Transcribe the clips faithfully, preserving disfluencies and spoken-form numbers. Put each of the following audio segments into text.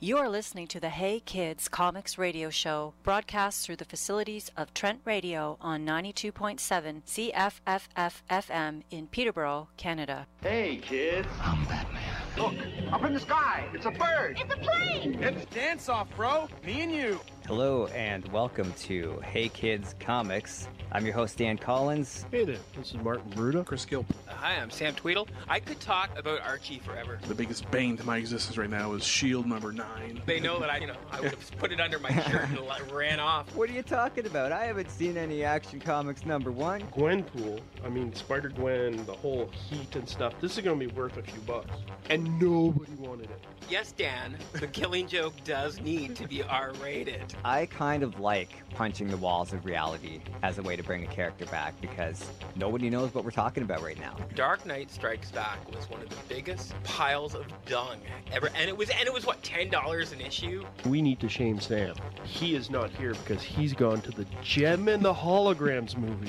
You're listening to the Hey Kids Comics Radio Show, broadcast through the facilities of Trent Radio on ninety-two point seven C F F F F M in Peterborough, Canada. Hey, kids. I'm Batman. Look, up in the sky. It's a bird. It's a plane. It's dance off, bro. Me and you. Hello and welcome to Hey Kids Comics. I'm your host, Dan Collins. Hey there, this is Martin Bruda. Chris Gilpin. Uh, hi, I'm Sam Tweedle. I could talk about Archie forever. The biggest bane to my existence right now is SHIELD number nine. They know that I, you know, I would have put it under my shirt and like, ran off. What are you talking about? I haven't seen any Action Comics number one. Gwenpool, I mean Spider-Gwen, the whole heat and stuff. This is going to be worth a few bucks. And nobody wanted it. Yes, Dan, the Killing Joke does need to be R-rated. I kind of like punching the walls of reality as a way to bring a character back because nobody knows what we're talking about right now. Dark Knight Strikes Back was one of the biggest piles of dung ever, and it was and it was what ten dollars an issue. We need to shame Sam. He is not here because he's gone to the Gem and the Holograms movie.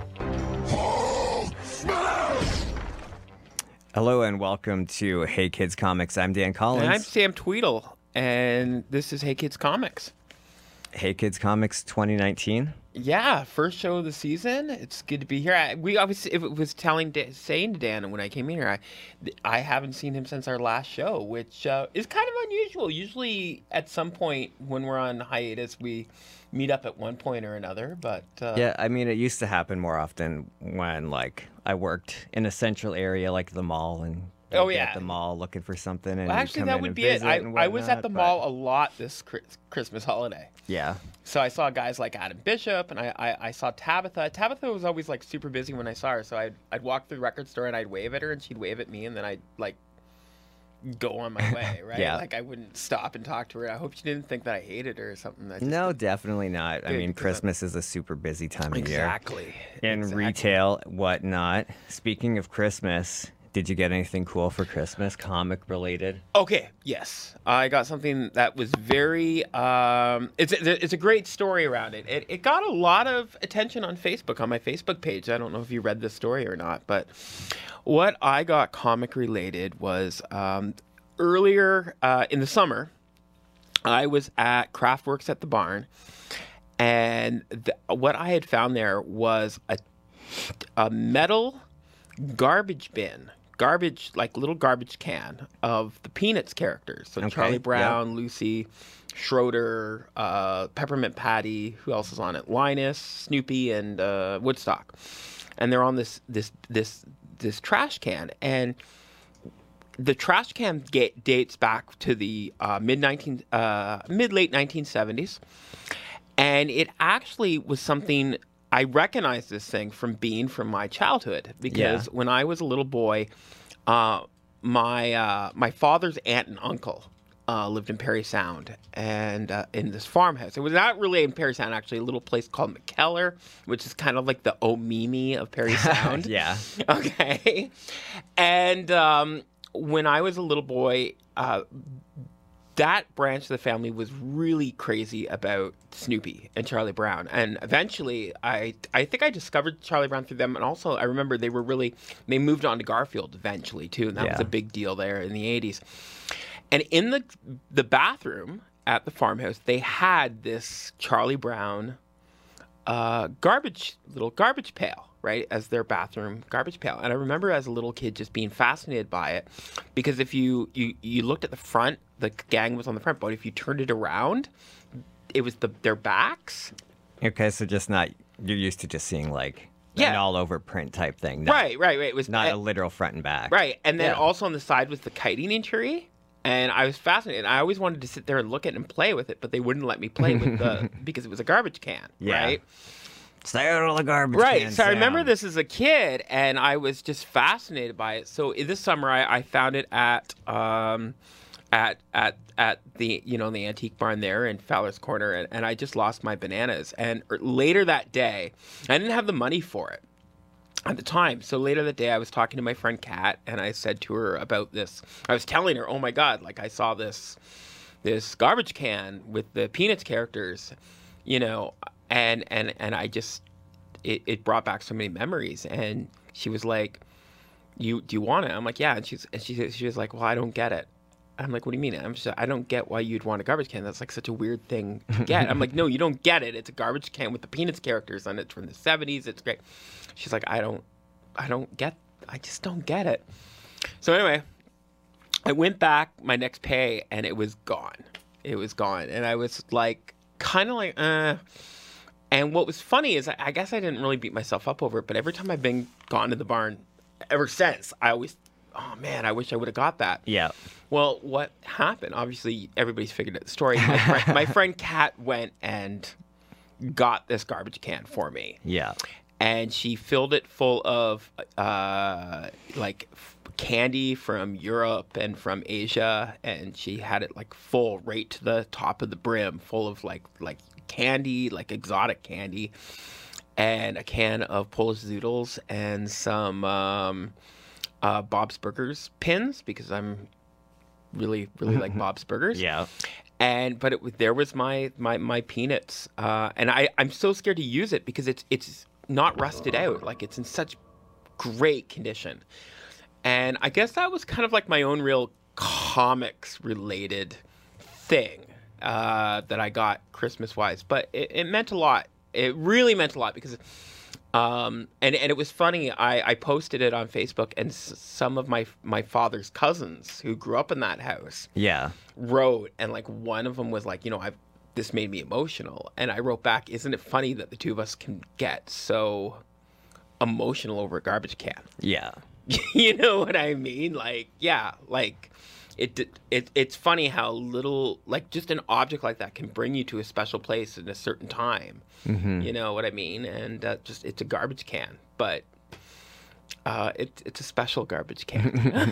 Hello and welcome to Hey Kids Comics. I'm Dan Collins. And I'm Sam Tweedle, and this is Hey Kids Comics. Hey Kids Comics twenty nineteen. Yeah, first show of the season. It's good to be here. I, we obviously, if it was telling, saying to Dan when I came in here, I, I haven't seen him since our last show, which uh, is kind of unusual. Usually, at some point when we're on hiatus, we meet up at one point or another. But uh, yeah, I mean, it used to happen more often when, like, I worked in a central area like the mall and. Oh yeah, at the mall looking for something. And well, actually, that would be it. I, I was at the but... mall a lot this Christmas holiday. Yeah. So I saw guys like Adam Bishop, and I, I, I saw Tabitha. Tabitha was always like super busy when I saw her, so I'd I'd walk through the record store and I'd wave at her, and she'd wave at me, and then I'd like go on my way, right? Yeah. Like I wouldn't stop and talk to her. I hope she didn't think that I hated her or something. I no, did. definitely not. Good, I mean, Christmas I'm... is a super busy time of exactly. year. In exactly. retail, whatnot. Speaking of Christmas. Did you get anything cool for Christmas, comic related? Okay, yes. I got something that was very, um, it's, it's a great story around it. it. It got a lot of attention on Facebook, on my Facebook page. I don't know if you read this story or not, but what I got comic related was um, earlier uh, in the summer, I was at Craftworks at the Barn, and the, what I had found there was a, a metal garbage bin. Garbage, like little garbage can of the Peanuts characters. So okay. Charlie Brown, yep. Lucy, Schroeder, uh, Peppermint Patty, who else is on it? Linus, Snoopy, and uh, Woodstock. And they're on this this this this trash can. And the trash can get, dates back to the uh, mid nineteen uh, mid late nineteen seventies, and it actually was something. I recognize this thing from being from my childhood because yeah. when I was a little boy, uh, my uh, my father's aunt and uncle uh, lived in Parry Sound and uh, in this farmhouse. It was not really in Parry Sound, actually, a little place called McKellar, which is kind of like the Omimi of Parry Sound. yeah. Okay. And um, when I was a little boy, uh, that branch of the family was really crazy about Snoopy and Charlie Brown. And eventually, I I think I discovered Charlie Brown through them. And also, I remember they were really, they moved on to Garfield eventually, too. And that yeah. was a big deal there in the eighties. And in the the bathroom at the farmhouse, they had this Charlie Brown uh, garbage, little garbage pail, right, as their bathroom garbage pail. And I remember as a little kid just being fascinated by it because if you, you, you looked at the front, the gang was on the front, but if you turned it around, it was the their backs. Okay, so just not, you're used to just seeing like yeah. an all over print type thing. Not, right, right, right. It was not uh, a literal front and back. Right, and then yeah. also on the side was the kiting tree. And I was fascinated. I always wanted to sit there and look at it and play with it, but they wouldn't let me play with the because it was a garbage can, yeah. right? Stay out of the garbage right. can, So Sam. I remember this as a kid, and I was just fascinated by it. So this summer, I, I found it at um, at at at the you know the antique barn there in Fowler's Corner, and, and I just lost my bananas. And later that day, I didn't have the money for it at the time. So later that day, I was talking to my friend Kat, and I said to her about this. I was telling her, "Oh my God! Like I saw this this garbage can with the Peanuts characters, you know." And, and and I just, it, it brought back so many memories. And she was like, "You do you want it?" I'm like, "Yeah." And she's and she she was like, "Well, I don't get it." I'm like, what do you mean? I'm just, I don't get why you'd want a garbage can. That's like such a weird thing to get. I'm like, no, you don't get it. It's a garbage can with the Peanuts characters on it from the seventies. It's great. She's like, I don't, I don't get, I just don't get it. So anyway, I went back my next pay and it was gone. It was gone. And I was like, kind of like, uh. And what was funny is I, I guess I didn't really beat myself up over it, but every time I've been gone to the barn ever since, I always, oh man, I wish I would have got that. Yeah. Well, what happened? Obviously, everybody's figured out the story. My friend, my friend Kat went and got this garbage can for me. Yeah. And she filled it full of uh, like f- candy from Europe and from Asia, and she had it like full right to the top of the brim, full of like like candy, like exotic candy, and a can of Polish zoodles and some um, uh, Bob's Burgers pins because I'm really really like Bob's Burgers. Yeah. And but it was there was my my my peanuts, uh, and I I'm so scared to use it because it's it's not rusted out, like it's in such great condition. And I guess that was kind of like my own real comics related thing uh, that I got Christmas wise, but it, it meant a lot. It really meant a lot because. Um, and, and it was funny, I, I posted it on Facebook, and s- some of my my father's cousins who grew up in that house Yeah. wrote, and like one of them was like, you know, I this made me emotional. And I wrote back, isn't it funny that the two of us can get so emotional over a garbage can? Yeah. You know what I mean? Like, yeah, like it, it it's funny how little, like just an object like that can bring you to a special place in a certain time. Mm-hmm. You know what I mean? And uh, just it's a garbage can, but uh, it, it's a special garbage can.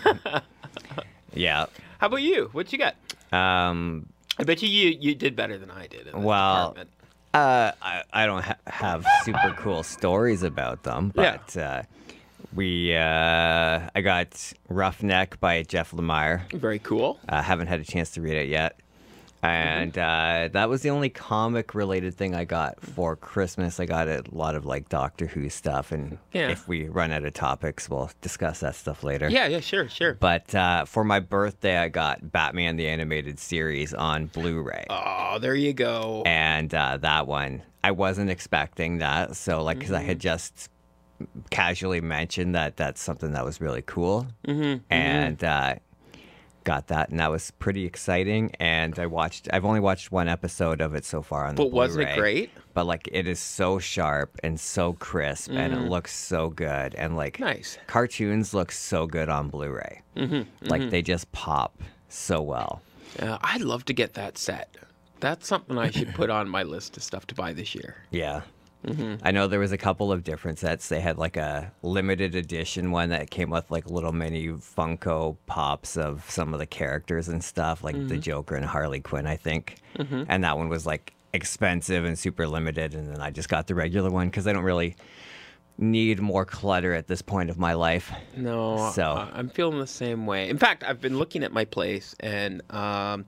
Yeah. How about you? What you got? Um, I bet you you, you did better than I did in this Well, department. uh, I, I don't ha- have super cool stories about them, Yeah. but uh, we uh, I got Roughneck by Jeff Lemire. Very cool. I haven't had a chance to read it yet. And uh, that was the only comic-related thing I got for Christmas. I got a lot of, like, Doctor Who stuff, and Yeah. if we run out of topics, we'll discuss that stuff later. Yeah, yeah, sure, sure. But uh, for my birthday, I got Batman the Animated Series on Blu-ray. Oh, there you go. And uh, that one, I wasn't expecting that. So, like, because I had just casually mentioned that that's something that was really cool. Mm-hmm, And uh, got that, and that was pretty exciting. And I watched, I've only watched one episode of it so far on the But wasn't it Blu-ray. great? But, like, it is so sharp and so crisp, and it looks so good. And, like, Nice. cartoons look so good on Blu-ray. Mm-hmm, like, they just pop so well. Uh, I'd love to get that set. That's something I should put on my list of stuff to buy this year. Yeah. I know there was a couple of different sets. They had like a limited edition one that came with like little mini Funko Pops of some of the characters and stuff, like the Joker and Harley Quinn, I think. And that one was like expensive and super limited. And then I just got the regular one because I don't really need more clutter at this point of my life. No, So- uh, I'm feeling the same way. In fact, I've been looking at my place, and um,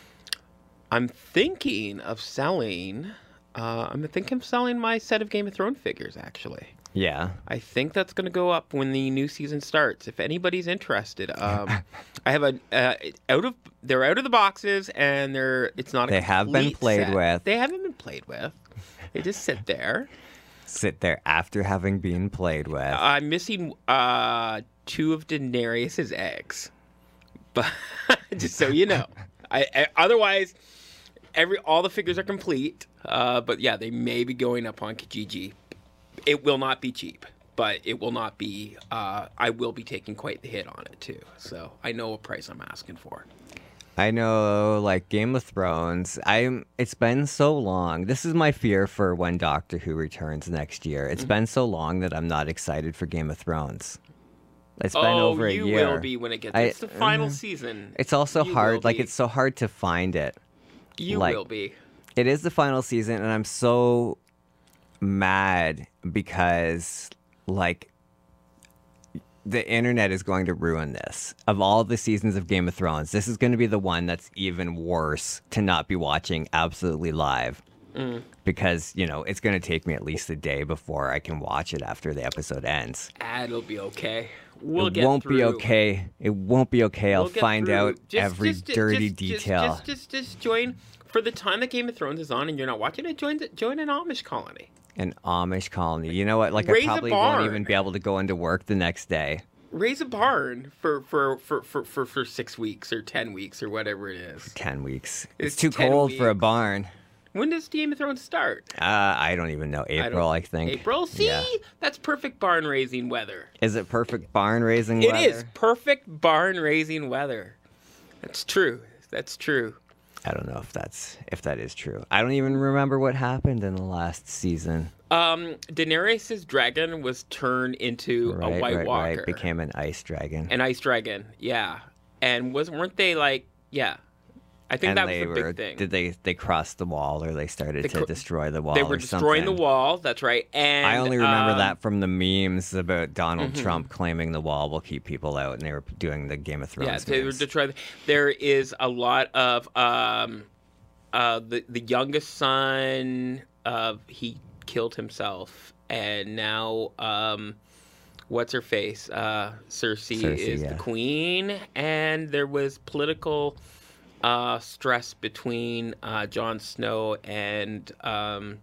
I'm thinking of selling. Uh, I'm thinking of selling my set of Game of Thrones figures. Actually, Yeah. I think that's going to go up when the new season starts. If anybody's interested, um, I have a uh, out of they're out of the boxes, and they're it's not. A They have been complete played set. with. They haven't been played with. They just sit there. Sit there after having been played with. I'm missing uh, two of Daenerys's eggs, but just so you know, I, I otherwise every all the figures are complete. Uh, but yeah, they may be going up on Kijiji. It will not be cheap, but it will not be. Uh, I will be taking quite the hit on it too. So I know what price I'm asking for. I know, like Game of Thrones. I'm. It's been so long. This is my fear for when Doctor Who returns next year. It's Mm-hmm. been so long that I'm not excited for Game of Thrones. It's been oh, over a you year. will be when it gets. I- it's the final uh, season. It's also You hard. will Like be. it's so hard to find it. You like- will be. It is the final season, and I'm so mad because, like, the internet is going to ruin this. Of all the seasons of Game of Thrones, this is going to be the one that's even worse to not be watching absolutely live. Mm. Because, you know, it's going to take me at least a day before I can watch it after the episode ends. Ah, it'll be okay. We'll it get won't be through. okay. It won't be okay. I'll We'll get find through. out Just- every just- dirty just- just- detail. Just, just, just join for the time that Game of Thrones is on, and you're not watching it. Join, the, join an Amish colony. An Amish colony. You know what? Like Raise a I probably barn. won't even be able to go into work the next day. Raise a barn for for, for, for, for for six weeks or ten weeks or whatever it is. Ten weeks. It's It's, too ten cold for a weeks. barn. When does Game of Thrones start? Uh, I don't even know. I don't- April, I, think. April? See? Yeah. That's perfect barn raising weather. Is it perfect barn raising It weather? is perfect barn raising weather. That's true. That's true. I don't know if that's if that is true. I don't even remember what happened in the last season. Um, Daenerys' dragon was turned into Right, a White right, Walker. right. Became an ice dragon. An ice dragon, yeah. And was weren't they like, yeah. I think And that they was the were, big thing. Did they they crossed the wall or they started They to cr- destroy the wall? they were or destroying something? the wall, that's right. And I only remember um, that from the memes about Donald mhm. Trump claiming the wall will keep people out, and they were doing the Game of Thrones. Yeah, they were memes. destroying. There is a lot of um, uh, the the youngest son of he killed himself, and now um, what's her face? Uh, Cersei, Cersei, is yeah. the queen, and there was political uh, stress between uh, Jon Snow and um,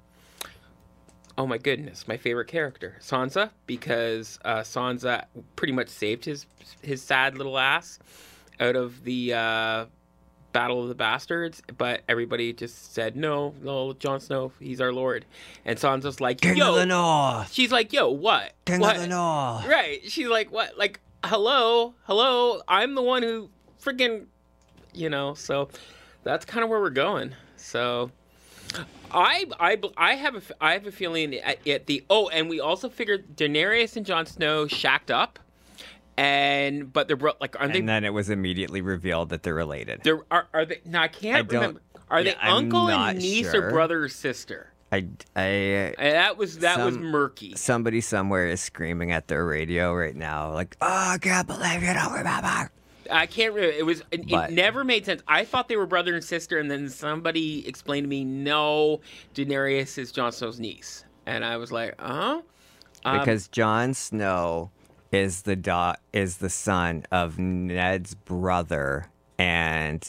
oh my goodness, my favorite character, Sansa, because uh, Sansa pretty much saved his his sad little ass out of the uh, Battle of the Bastards, but everybody just said no, no, Jon Snow, he's our lord, and Sansa's like, King yo, of the North. she's like, yo, what, King what? of the North. Right? She's like, what? Like, hello, hello, I'm the one who freaking, you know. So that's kind of where we're going. So. I, I, I have a I have a feeling at, at the oh, and we also figured Daenerys and Jon Snow shacked up, and but they're bro- like aren't And they? then it was immediately revealed that they're related. They're are, are they? No, I can't I don't- remember. Are yeah, they I'm uncle not and niece sure. or brother or sister? I, I, And that was that was Some- murky. somebody somewhere is screaming at their radio right now, like, "Oh, I can't believe you don't remember." I can't remember. It was it, But- it never made sense. I thought they were brother and sister, and then somebody explained to me, no, Daenerys is Jon Snow's niece, and I was like, uh huh. Because Jon Snow is the da- is the son of Ned's brother and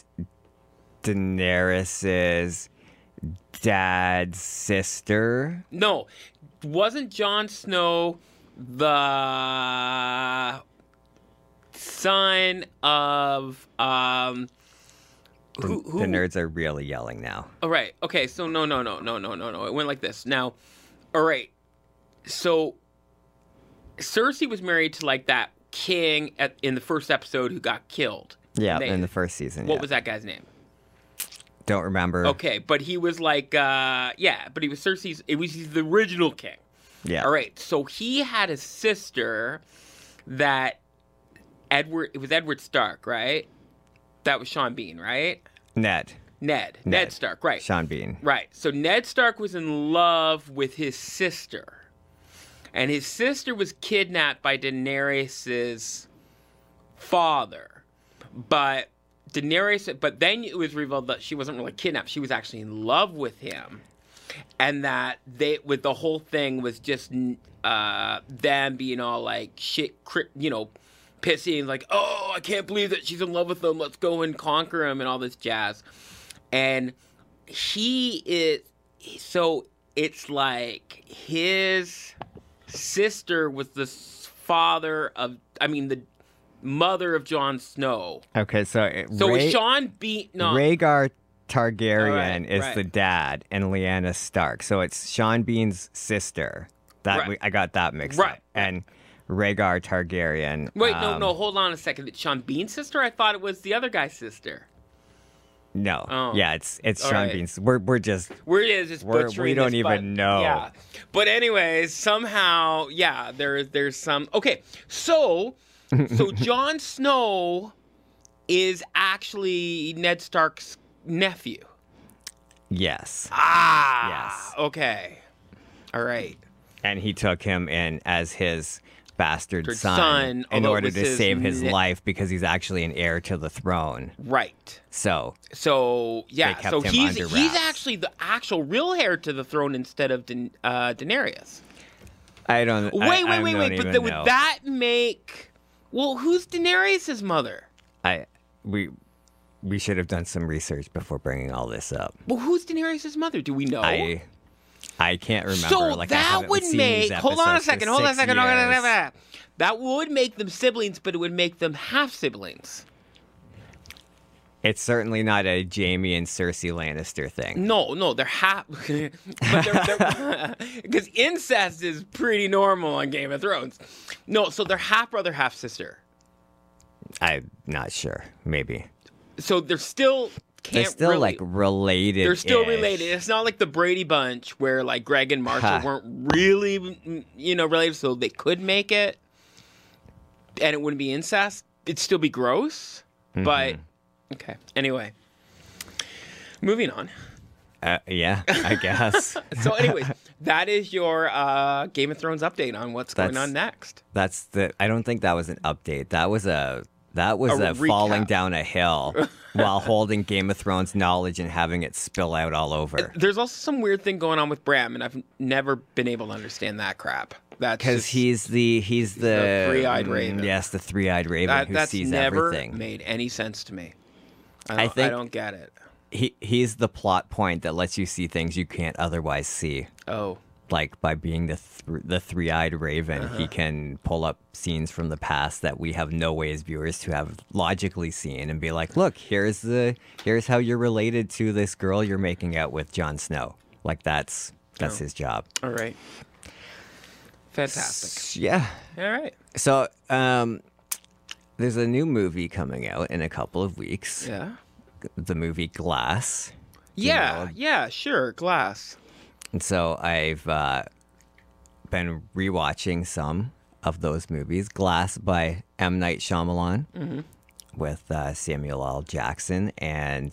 Daenerys's dad's sister. No, wasn't Jon Snow the son of um The, who, who the nerds are really yelling now. all right, okay, so no no no no no no no it went like this. Now, all right, so Cersei was married to like that king at in the first episode who got killed. Yeah, They- in the first season. what yeah. was that guy's name? Don't remember. Okay, but he was like uh yeah, but he was Cersei's it was he's the original king. Yeah. All right, so he had a sister that Edward, it was Edward Stark, right? That was Sean Bean, right? Ned. Ned. Ned, Ned. Stark, right. Sean Bean. Right. So Ned Stark was in love with his sister. And his sister was kidnapped by Daenerys' father. But Daenerys, but then it was revealed that she wasn't really kidnapped. She was actually in love with him. And that they, with the whole thing was just uh, them being all like shit, cri- you know, pissing, like, oh, I can't believe that she's in love with him. Let's go and conquer him and all this jazz. And he is, so it's like his sister was the father of, I mean, the mother of Jon Snow. Okay, so it, So Ray- was Sean Bean, no. Rhaegar Targaryen All right, is right. the dad, and Lyanna Stark. So it's Sean Bean's sister. That Right. we, I got that mixed Right. up. And Rhaegar Targaryen. Wait, no, um, no, hold on a second. It's Sean Bean's sister? I thought it was the other guy's sister. No. Oh. Yeah, it's it's All Sean right. Bean's. We're we're just Where it is, it's We're- we butchering don't this, even but- know. Yeah. But anyways, somehow, yeah, there there's some. Okay, so so Jon Snow is actually Ned Stark's nephew. yes. Ah. Yes. Okay. All right. And he took him in as his bastard Third son, son, in although it order was to his save his ne- life because he's actually an heir to the throne. Right. So So yeah, kept so him he's under he's wraps. actually the actual real heir to the throne instead of Da- uh, Daenerys. I don't. Wait, I, wait, I wait, don't wait! But even then would know. that make Well, who's Daenerys' mother? I we we should have done some research before bringing all this up. Well, who's Daenerys' mother? Do we know? I I can't remember. So like, I that haven't would seen make. these Hold on a episodes for second. Hold on a six second. hold on a years. second. That would make them siblings, but it would make them half siblings. It's certainly not a Jaime and Cersei Lannister thing. No, no, they're half. Because incest is pretty normal on Game of Thrones. No, so they're half brother, half sister. I'm not sure. Maybe. So they're still can't They're still really, like related. They're still related. It's not like the Brady Bunch where like Greg and Marshall Ha. weren't really, you know, related, so they could make it, and it wouldn't be incest. It'd still be gross, Mm-hmm. but okay. Anyway, moving on. Uh, yeah, I guess. So, anyways, that is your uh, Game of Thrones update on what's going That's- on next. That's the. I don't think that was an update. That was a. That was A a, falling recap. down a hill while holding Game of Thrones knowledge and having it spill out all over. There's also some weird thing going on with Bram, and I've never been able to understand that crap. That's Because just- he's the he's the, the three-eyed mm, raven. Yes, the three-eyed raven that, who that's sees never everything. made any sense to me. I I don't, I think- don't get it. He he's the plot point that lets you see things you can't otherwise see. Oh, Like by being the th- the three-eyed raven, Uh-huh. he can pull up scenes from the past that we have no way as viewers to have logically seen and be like, "Look, here's the here's how you're related to this girl you're making out with, Jon Snow." Like that's that's Oh. his job. all right. Fantastic. S- Yeah. All right. So, um, there's a new movie coming out in a couple of weeks. Yeah. The movie Glass. You Yeah. know, Yeah. Sure. Glass. And so I've uh, been rewatching some of those movies. Glass by M. Night Shyamalan Mm-hmm. with uh, Samuel L. Jackson and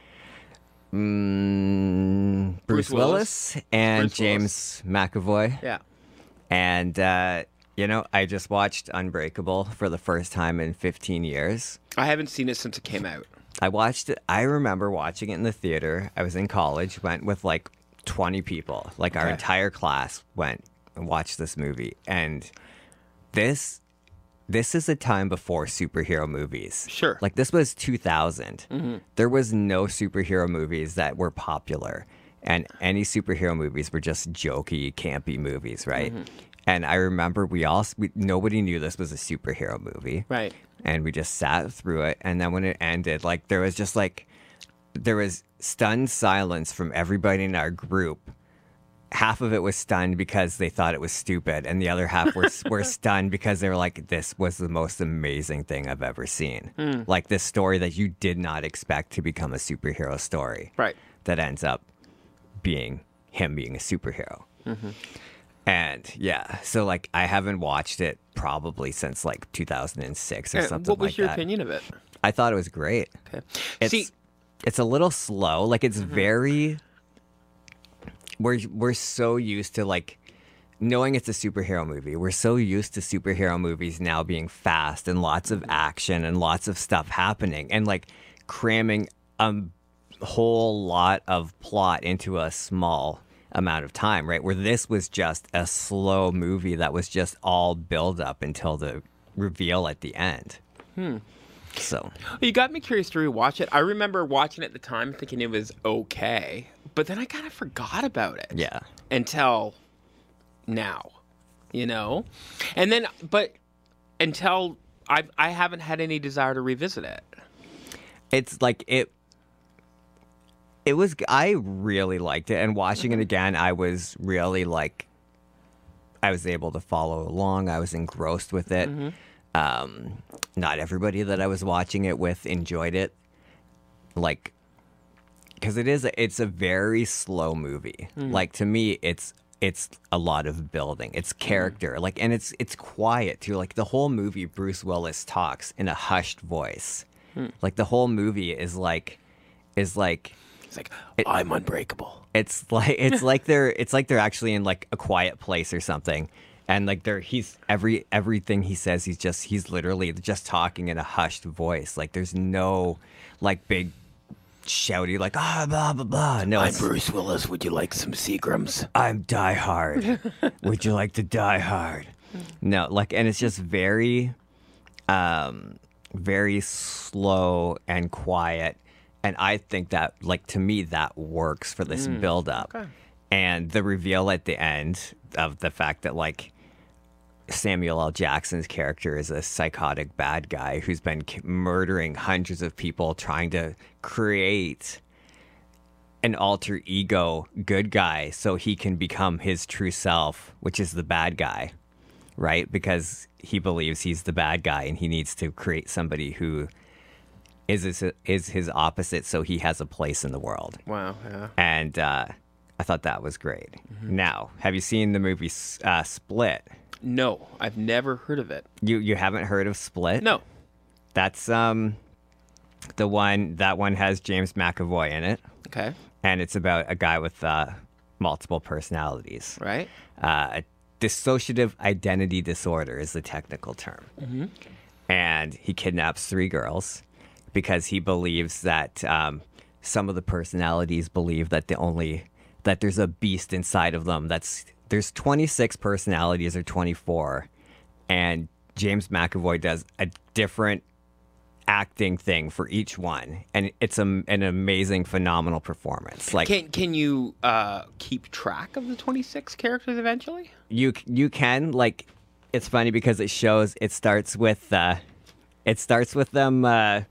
mm, Bruce, Bruce Willis, Willis. and Bruce James McAvoy. Yeah. And, uh, you know, I just watched Unbreakable for the first time in fifteen years. I haven't seen it since it came out. I watched it. I remember watching it in the theater. I was in college, went with like twenty people. Like our Okay. entire class went and watched this movie. And this this is a time before superhero movies. Sure. Like this was two thousand. There was no superhero movies that were popular. And any superhero movies were just jokey, campy movies, right? And I remember we all we, nobody knew this was a superhero movie. Right. And we just sat through it. And then when it ended, like there was just like there was stunned silence from everybody in our group. Half of it was stunned because they thought it was stupid, and the other half were were stunned because they were like, "This was the most amazing thing I've ever seen." Like this story that you did not expect to become a superhero story, Right. that ends up being him being a superhero. And yeah, so like I haven't watched it probably since like two thousand six or Uh, something what was like your that. opinion of it? I thought it was great. Okay. It's See, it's a little slow. Like it's very we're we're so used to like knowing it's a superhero movie. We're so used to superhero movies now being fast and lots of action and lots of stuff happening and like cramming a whole lot of plot into a small amount of time, right? Where this was just a slow movie that was just all build up until the reveal at the end. Hmm. So you got me curious to rewatch it. I remember watching it at the time thinking it was okay, but then I kind of forgot about it. yeah. Until now, you know? And then, but until I I haven't had any desire to revisit it. It's like it it was I really liked it, and watching it again I was really like I was able to follow along. I was engrossed with it. Um not everybody that I was watching it with enjoyed it, like because it is a, it's a very slow movie. Like to me it's it's a lot of building. It's character, like, and it's it's quiet too. Like the whole movie, Bruce Willis talks in a hushed voice. Like the whole movie is like is like It's like, I'm unbreakable. it's like it's like they're it's like they're actually in like a quiet place or something, and like they're he's every everything he says he's just he's literally just talking in a hushed voice. Like there's no like big shouty like ah blah blah blah. No, it's, Bruce Willis. Would you like some Seagrams? I'm Die Hard. Would you like to die hard? No, like, and it's just very, um, very slow and quiet. And I think that, like, to me, that works for this Mm, build-up. okay. And the reveal at the end of the fact that, like, Samuel L. Jackson's character is a psychotic bad guy who's been k- murdering hundreds of people, trying to create an alter ego good guy so he can become his true self, which is the bad guy, right? Because he believes he's the bad guy and he needs to create somebody who is his, is his opposite so he has a place in the world. Wow. Yeah. And uh, I thought that was great. Mm-hmm. Now, have you seen the movie uh, Split? No, I've never heard of it. You you haven't heard of Split? No. That's um the one that one has James McAvoy in it, Okay. and it's about a guy with uh, multiple personalities. Right. Uh, dissociative identity disorder is the technical term. Mm-hmm. And he kidnaps three girls because he believes that um, some of the personalities believe that the only that there's a beast inside of them. That's there's twenty-six personalities or twenty-four, and James McAvoy does a different acting thing for each one, and it's a, an amazing, phenomenal performance. Like Can can you uh, keep track of the twenty-six characters eventually? you you can like it's funny because it shows it starts with uh it starts with them uh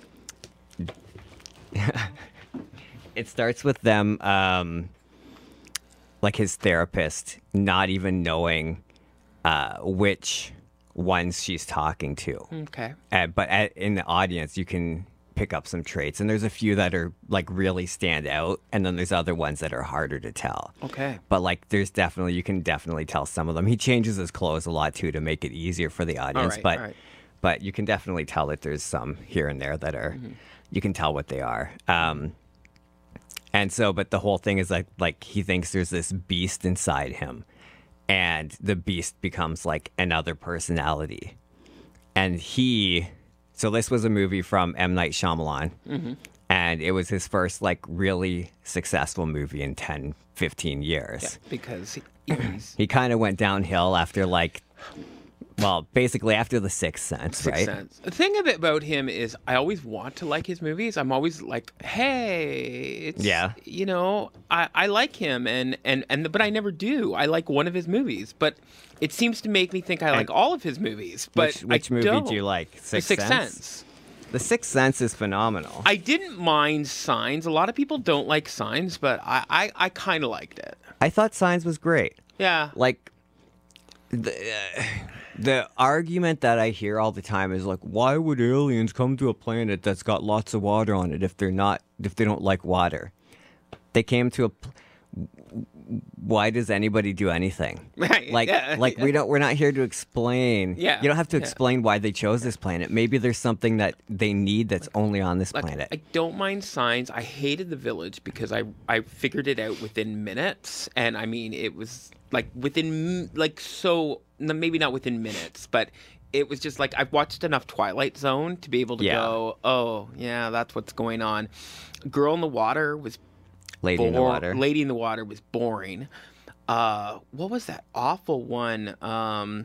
it starts with them um like his therapist not even knowing uh which ones she's talking to. Okay. Uh, but at, in the audience you can pick up some traits, and there's a few that are like really stand out, and then there's other ones that are harder to tell. Okay. But like there's definitely you can definitely tell some of them. He changes his clothes a lot too to make it easier for the audience, right, but all right. but you can definitely tell that there's some here and there that are you can tell what they are. Um and so but the whole thing is like like he thinks there's this beast inside him, and the beast becomes like another personality. And he So this was a movie from M. Night Shyamalan, Mm-hmm. and it was his first like really successful movie in ten, fifteen years. Yeah, because he, he's He kind of went downhill after like, well, basically after The Sixth Sense, Sixth right? Sense. The thing of it about him is I always want to like his movies. I'm always like, hey, it's, Yeah. you know, I, I like him, and, and, and but I never do. I like one of his movies, but it seems to make me think I like all of his movies. But Which, which I movie don't. do you like? The Sixth, Sixth Sense? Sense. The Sixth Sense is phenomenal. I didn't mind Signs. A lot of people don't like Signs, but I, I, I kind of liked it. I thought Signs was great. Yeah. Like the uh, the argument that I hear all the time is like, why would aliens come to a planet that's got lots of water on it if they're not if they don't like water? They came to a pl- why does anybody do anything? Right, Like yeah, like we don't we're not here to explain. Yeah, You don't have to yeah. explain why they chose this planet. Maybe there's something that they need that's only on this Like, planet. I don't mind Signs. I hated The Village because I I figured it out within minutes, and I mean it was like within like so maybe not within minutes, but it was just like I've watched enough Twilight Zone to be able to Yeah. go, oh yeah, that's what's going on. Girl in the Water was Lady in the bore- Water. Lady in the Water was boring. Uh, what was that awful one? Um,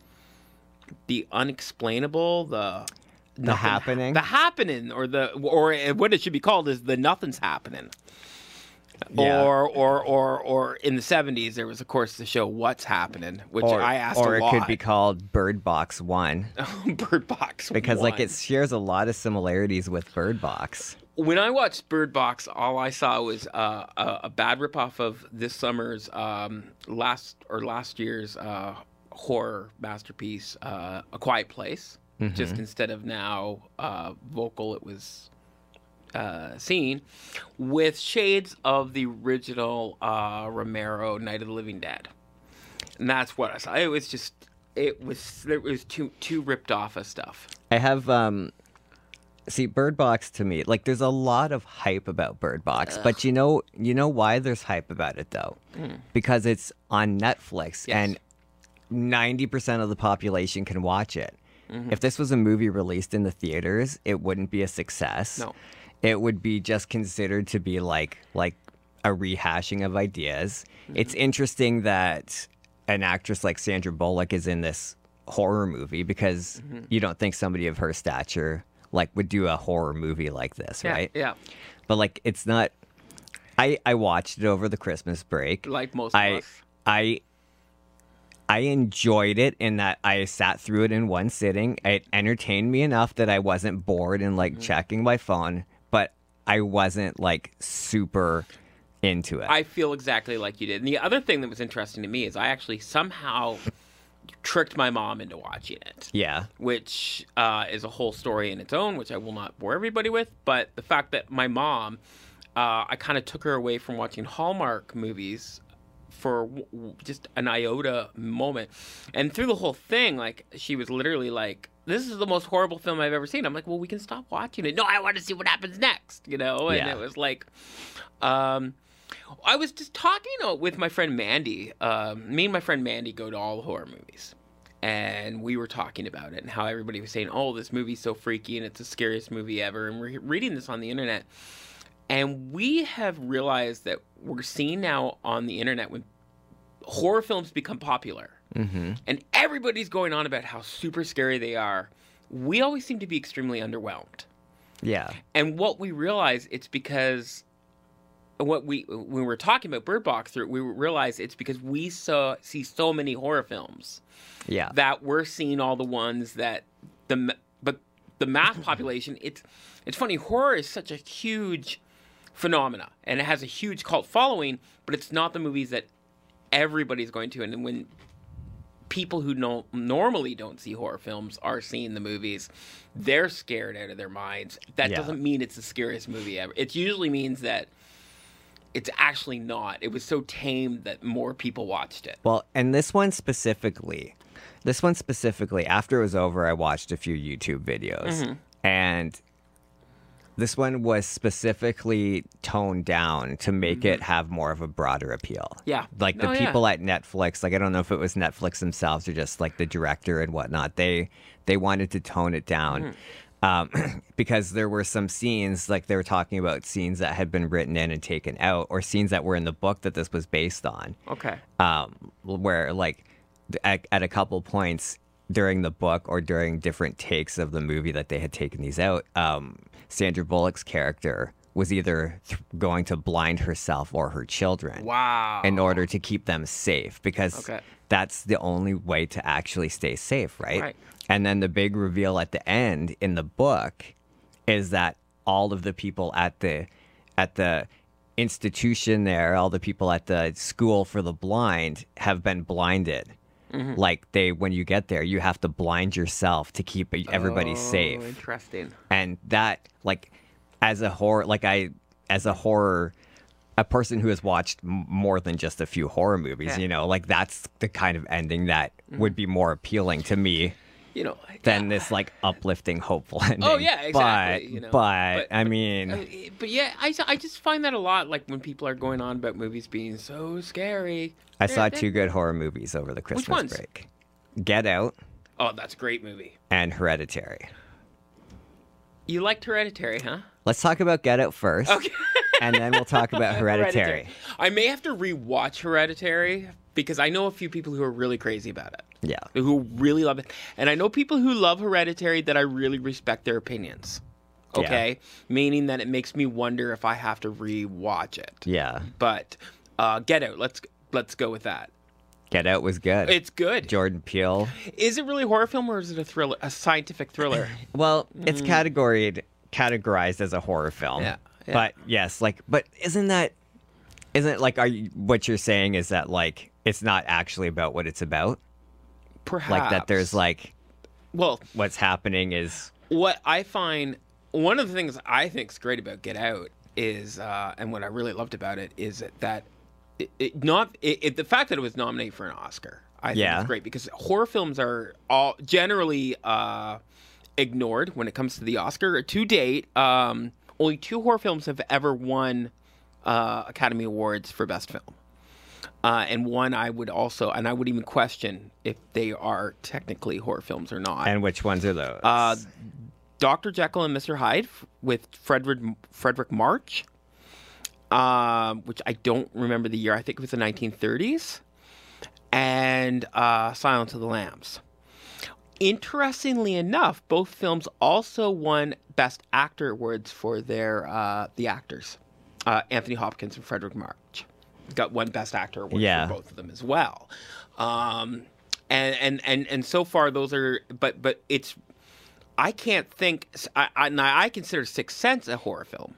the Unexplainable, the The Nothing- Happening? the Happening, or the or what it should be called is the Nothing's Happening. Yeah. Or, or, or, or in the seventies, there was, of course, the show What's Happening, which or I asked or a it lot. could be called Bird Box One. Bird Box. Because like one. it shares a lot of similarities with Bird Box. When I watched Bird Box, all I saw was uh, a, a bad ripoff of this summer's um, last or last year's uh, horror masterpiece, uh, A Quiet Place. Mm-hmm. Just instead of now uh, vocal, it was uh, seen with shades of the original uh, Romero Night of the Living Dead, and that's what I saw. It was just it was it was too too ripped off of stuff. I have um see Bird Box to me, like there's a lot of hype about Bird Box, but you know you know why there's hype about it though? Because it's on Netflix Yes. and ninety percent of the population can watch it. If this was a movie released in the theaters, it wouldn't be a success. No. It would be just considered to be like like a rehashing of ideas. It's interesting that an actress like Sandra Bullock is in this horror movie because Mm-hmm. you don't think somebody of her stature like would do a horror movie like this, Yeah, right? yeah. But like, it's not. I I watched it over the Christmas break. Like most I of us. I I enjoyed it in that I sat through it in one sitting. It entertained me enough that I wasn't bored and like checking my phone, but I wasn't like super into it. I feel exactly like you did. And the other thing that was interesting to me is I actually somehow tricked my mom into watching it. yeah. Which uh, is a whole story in its own, which I will not bore everybody with. But the fact that my mom, uh, I kind of took her away from watching Hallmark movies for w- w- just an iota moment. And through the whole thing, like, she was literally like, this is the most horrible film I've ever seen. I'm like, well, we can stop watching it. No, I want to see what happens next, you know? And Yeah. it was like, um, I was just talking uh, with my friend Mandy. Um, me and my friend Mandy go to all the horror movies. And we were talking about it and how everybody was saying, oh, this movie's so freaky and it's the scariest movie ever. And we're reading this on the internet. And we have realized that we're seeing now on the internet when horror films become popular Mm-hmm. and everybody's going on about how super scary they are, we always seem to be extremely underwhelmed. Yeah. And what we realize, it's because what we when we were talking about Bird Box, we realized it's because we saw see so many horror films Yeah. that we're seeing all the ones that the but the mass population. It's it's funny. Horror is such a huge phenomena and it has a huge cult following, but it's not the movies that everybody's going to. And when people who don't normally don't see horror films are seeing the movies, they're scared out of their minds. That Yeah. doesn't mean it's the scariest movie ever. It usually means that it's actually not. It was so tame that more people watched it. Well, and this one specifically, this one specifically, after it was over, I watched a few YouTube videos. Mm-hmm. And this one was specifically toned down to make it have more of a broader appeal. Mm-hmm. Yeah. Like the Oh, yeah. people at Netflix, like I don't know if it was Netflix themselves or just like the director and whatnot, they they wanted to tone it down. Mm-hmm. Um, because there were some scenes, like they were talking about scenes that had been written in and taken out, or scenes that were in the book that this was based on. Okay. Um, where like at, at a couple points during the book or during different takes of the movie that they had taken these out, um, Sandra Bullock's character was either th- going to blind herself or her children Wow. in order to keep them safe, because Okay. that's the only way to actually stay safe, right? Right. And then the big reveal at the end in the book is that all of the people at the at the institution there, all the people at the school for the blind have been blinded. Mm-hmm. Like they, when you get there, you have to blind yourself to keep everybody Oh, safe. interesting. And that, like, as a horror, like I, as a horror, a person who has watched m- more than just a few horror movies, Yeah. Mm-hmm. you know, like that's the kind of ending that would be more appealing to me You know, than this like uplifting, hopeful ending. Oh, yeah, exactly, But, you know, but, but- I but- mean, Uh, but yeah, I, I just find that a lot. Like when people are going on about movies being so scary. I They're- saw they're- two good horror movies over the Christmas ones? break: Get Out Oh, that's a great movie. and Hereditary. You liked Hereditary, huh? Let's talk about Get Out first, Okay. and then we'll talk about Hereditary. I may have to rewatch Hereditary because I know a few people who are really crazy about it, Yeah. who really love it, and I know people who love Hereditary that I really respect their opinions. Yeah. Okay, meaning that it makes me wonder if I have to rewatch it. Yeah. But uh, Get Out, let's let's go with that. Get Out was good. It's good. Jordan Peele. Is it really a horror film or is it a thriller, a scientific thriller? Well, it's categorized categorized as a horror film. Yeah, yeah. But yes, like, but isn't that isn't like are you, what you're saying is that like it's not actually about what it's about? Perhaps. Like that there's like well, what's happening is what I find one of the things I think is great about Get Out is, uh, and what I really loved about it is that it, it not it, it, the fact that it was nominated for an Oscar. I think Yeah. is great because horror films are all generally uh, ignored when it comes to the Oscar. To date, um, only two horror films have ever won uh, Academy Awards for Best Film. Uh, and one I would also, and I would even question if they are technically horror films or not. and which ones are those? Uh, Doctor Jekyll and Mister Hyde f- with Frederick Frederick March, um, which I don't remember the year. I think it was the nineteen thirties, and uh, Silence of the Lambs. interestingly enough, both films also won Best Actor awards for their uh, the actors. Uh, Anthony Hopkins and Frederick March got one Best Actor award Yeah. for both of them as well. Um, and, and and and so far, those are. But but it's. I can't think. I I, now I consider Sixth Sense a horror film,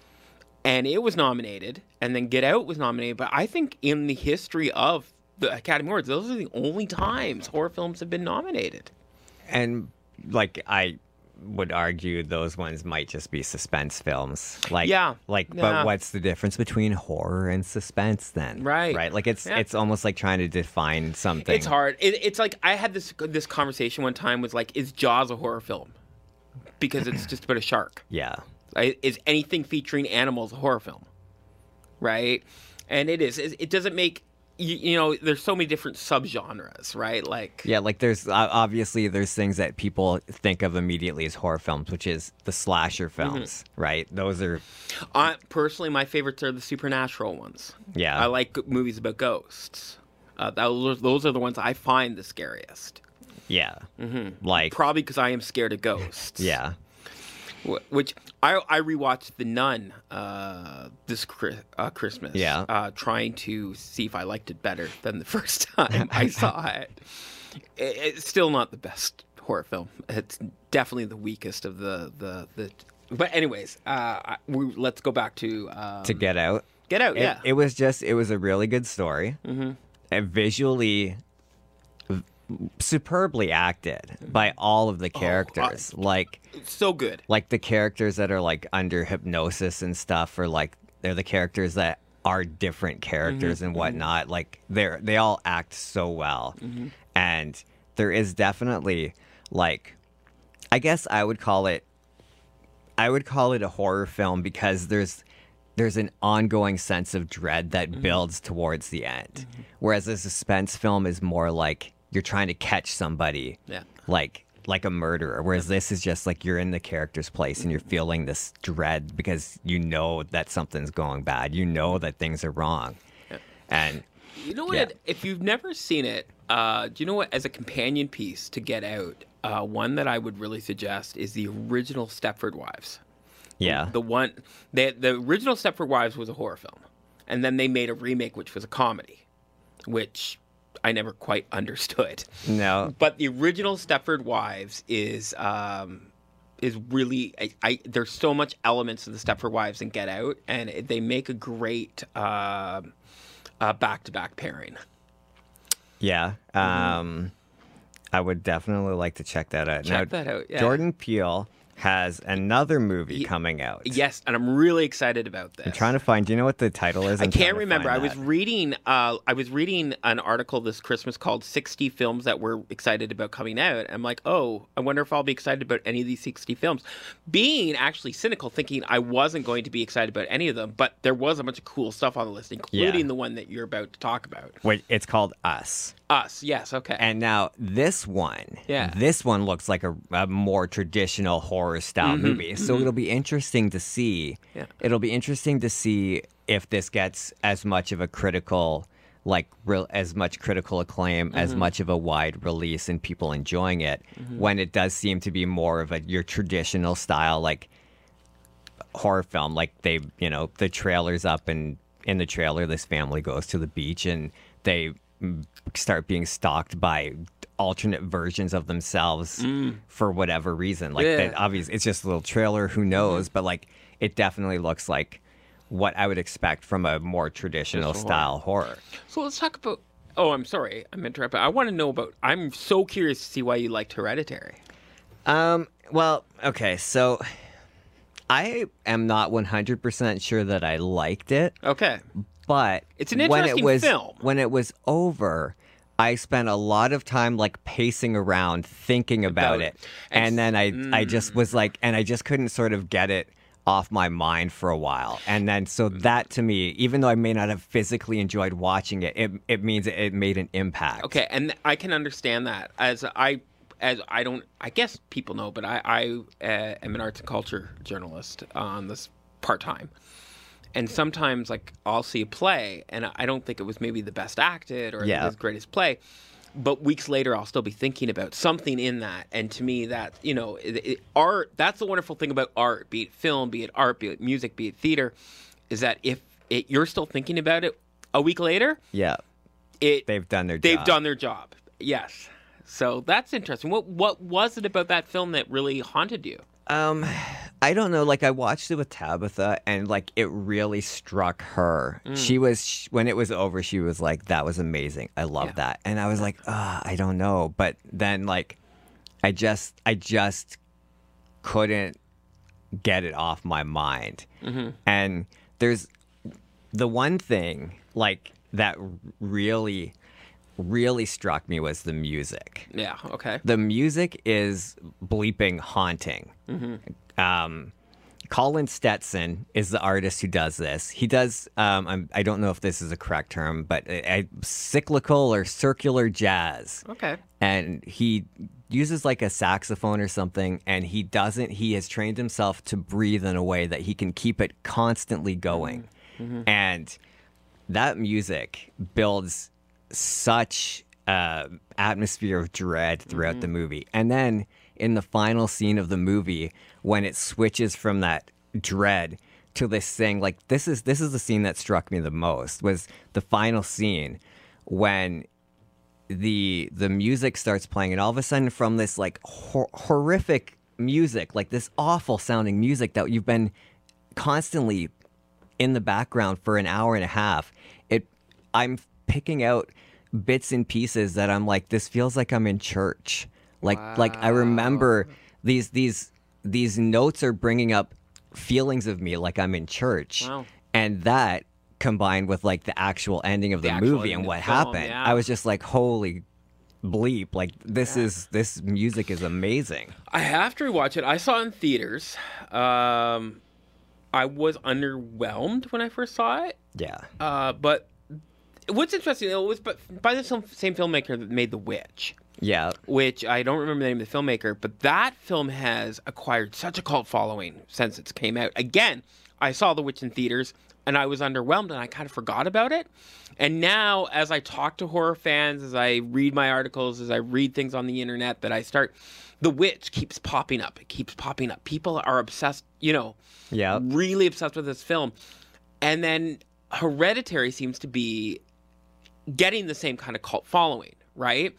and it was nominated, and then Get Out was nominated. But I think in the history of the Academy Awards, those are the only times horror films have been nominated. And like I would argue those ones might just be suspense films. Like Yeah. like Yeah. but what's the difference between horror and suspense then? Right. Right? Like it's Yeah. it's almost like trying to define something. It's hard. It, it's like I had this this conversation one time was like, is Jaws a horror film? Because it's just about a shark. Yeah. Right? Is anything featuring animals a horror film? Right? And it is. It, it doesn't make you, you know. There's so many different subgenres, right? Like Yeah, like there's uh, obviously there's things that people think of immediately as horror films, which is the slasher films, Mm-hmm. right? Those are I, personally, my favorites are the supernatural ones. Yeah. I like g- movies about ghosts. Uh, those, those are the ones I find the scariest. yeah. Mm-hmm. Like Probably because I am scared of ghosts. yeah. Wh- Which I I rewatched The Nun uh, this Chri- uh, Christmas. Yeah. Uh, trying to see if I liked it better than the first time I saw it. it. It's still not the best horror film. It's definitely the weakest of the the the. But anyways, uh, I- we, let's go back to um, To Get Out. Get Out. It, Yeah. it was just it was a really good story. Mm-hmm. And visually v- superbly acted by all of the characters. like so good. like the characters that are like under hypnosis and stuff, or like they're the characters that are different characters Mm-hmm, and whatnot. Like they're they all act so well, Mm-hmm. and there is definitely like, I guess I would call it, I would call it a horror film because there's there's an ongoing sense of dread that Mm-hmm. builds towards the end, whereas a suspense film is more like you're trying to catch somebody, Yeah. like like a murderer, whereas this is just like you're in the character's place and you're feeling this dread because you know that something's going bad, you know that things are wrong. And You know what? Yeah. If you've never seen it, uh, do you know what? As a companion piece to Get Out, uh, one that I would really suggest is the original Stepford Wives. yeah, The one, they, the original Stepford Wives was a horror film, and then they made a remake which was a comedy, which I never quite understood. no, But the original Stepford Wives is um, is really I, I there's so much elements of the Stepford Wives in Get Out, and it, they make a great uh, uh, back-to-back pairing. yeah. Um, I would definitely like to check that out. Check now, that out, yeah. Jordan Peele has another movie Ye- coming out. Yes, and I'm really excited about this. I'm trying to find. Do you know what the title is? I I'm trying can't to remember. find I was that. reading. Uh, I was reading an article this Christmas called sixty films that we're excited about coming out. I'm like, oh, I wonder if I'll be excited about any of these sixty films. Being actually cynical, thinking I wasn't going to be excited about any of them, but there was a bunch of cool stuff on the list, including Yeah. the one that you're about to talk about. Wait, it's called Us. Us, yes, okay. And now this one, Yeah. this one looks like a, a more traditional horror style movie. So it'll be interesting to see. Yeah. It'll be interesting to see if this gets as much of a critical, like real, as much critical acclaim, as much of a wide release, and people enjoying it. When it does seem to be more of a your traditional style, like horror film. Like they, you know, the trailer's up, and in the trailer, this family goes to the beach and they mm, start being stalked by alternate versions of themselves for whatever reason. Like Yeah. that obviously it's just a little trailer, who knows, but like it definitely looks like what I would expect from a more traditional Traditional style horror. So let's talk about. Oh, I'm sorry, I'm interrupting. I want to know about. I'm so curious to see why you liked Hereditary. Um well, okay, so I am not one hundred percent sure that I liked it. Okay. But It's an when it interesting was, film. When it was over, I spent a lot of time like pacing around thinking about, About it. it. And, And then I I just was like, and I just couldn't sort of get it off my mind for a while. And then so that to me, even though I may not have physically enjoyed watching it, it, it means it, it made an impact. Okay, and I can understand that. As I, as I don't, I guess people know, but I, I uh, am an arts and culture journalist on this part time, and sometimes like I'll see a play, and I don't think it was maybe the best acted or Yeah. the greatest play, but weeks later I'll still be thinking about something in that. And to me, that, you know, it, it, art, that's the wonderful thing about art, be it film, be it art, be it music, be it theater, is that if it, you're still thinking about it a week later, Yeah. it They've done their they've job. done their job. Yes. So that's interesting. What what was it about that film that really haunted you? Um, I don't know. Like, I watched it with Tabitha, and like it really struck her. Mm. She was when it was over. She was like, "That was amazing. I love Yeah. that." And I was like, "Ah, I don't know." But then, like, I just, I just couldn't get it off my mind. Mm-hmm. And there's the one thing like that really, really struck me was the music. Yeah. Okay. The music is bleeping haunting. Um, Colin Stetson is the artist who does this. He does, um, I'm, I don't know if this is a correct term, but a, a cyclical or circular jazz. Okay. And he uses like a saxophone or something, and he doesn't, he has trained himself to breathe in a way that he can keep it constantly going. And that music builds such uh, atmosphere of dread throughout Mm-hmm. the movie. And then in the final scene of the movie, when it switches from that dread to this thing, like this is this is the scene that struck me the most, was the final scene when the the music starts playing, and all of a sudden from this like hor- horrific music, like this awful sounding music that you've been constantly in the background for an hour and a half, it I'm picking out bits and pieces that I'm like, this feels like I'm in church. Like like I remember these these these notes are bringing up feelings of me like I'm in church. Wow. And that combined with like the actual ending of The the, actual movie ending and of what the film, happened, yeah. I was just like, holy bleep, like this is this music is amazing. I have to rewatch it. I saw it in theaters. Um, I was underwhelmed when I first saw it. Yeah. Uh, but what's interesting, it was but by the same same filmmaker that made The Witch, Yeah. which I don't remember the name of the filmmaker, but that film has acquired such a cult following since it came out. Again, I saw The Witch in theaters, and I was underwhelmed, and I kind of forgot about it. And now, as I talk to horror fans, as I read my articles, as I read things on the internet, that I start, The Witch keeps popping up. It keeps popping up. People are obsessed, you know, Yeah. really obsessed with this film. And then Hereditary seems to be getting the same kind of cult following, right?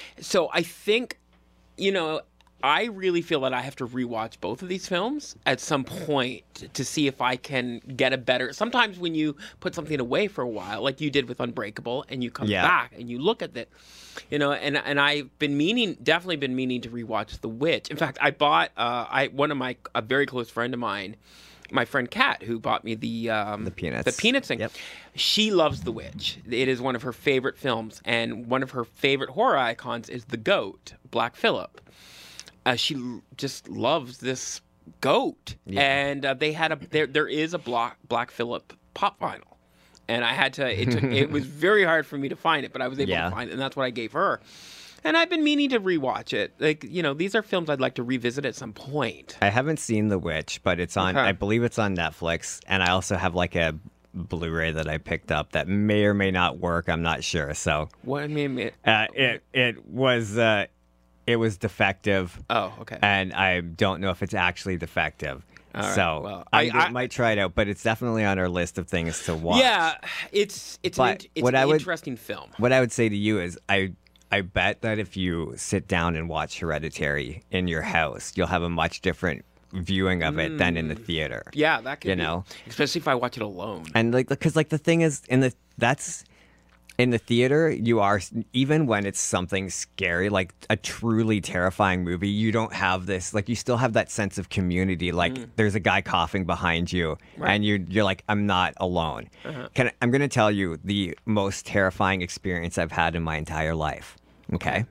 So I think, you know, I really feel that I have to rewatch both of these films at some point to see if I can get a better. Sometimes when you put something away for a while, like you did with Unbreakable, and you come Yeah. back and you look at it, you know, and and I've been meaning, definitely been meaning to rewatch The Witch. In fact, I bought uh, I one of my a very close friend of mine, my friend Kat, who bought me the um, The Peanuts. the Peanuts thing. Yep. She loves The Witch. It is one of her favorite films, and one of her favorite horror icons is the goat, Black Phillip. Uh, she l- just loves this goat, Yeah. and uh, they had a there. There is a Black Black Phillip pop vinyl, and I had to. It took. It was very hard for me to find it, but I was able Yeah. to find it, and that's what I gave her. And I've been meaning to rewatch it. Like, you know, these are films I'd like to revisit at some point. I haven't seen The Witch, but it's on, Okay. I believe it's on Netflix. And I also have like a Blu-ray that I picked up that may or may not work. I'm not sure. So What I mean, it, uh, it, it was, uh, it was defective. oh, okay. And I don't know if it's actually defective. All right, So well, I, I- I- might try it out, but it's definitely on our list of things to watch. Yeah, it's it's an, But int- it's what an I would- interesting film. What I would say to you is I I bet that if you sit down and watch Hereditary in your house, you'll have a much different viewing of it than in the theater. Yeah, that could You be- know? especially if I watch it alone. And like because like the thing is in the that's in the theater, you are, even when it's something scary, like a truly terrifying movie, you don't have this, like, you still have that sense of community. Like, there's a guy coughing behind you, Right. and you're, you're like, I'm not alone. Can I, I'm going to tell you the most terrifying experience I've had in my entire life. Okay.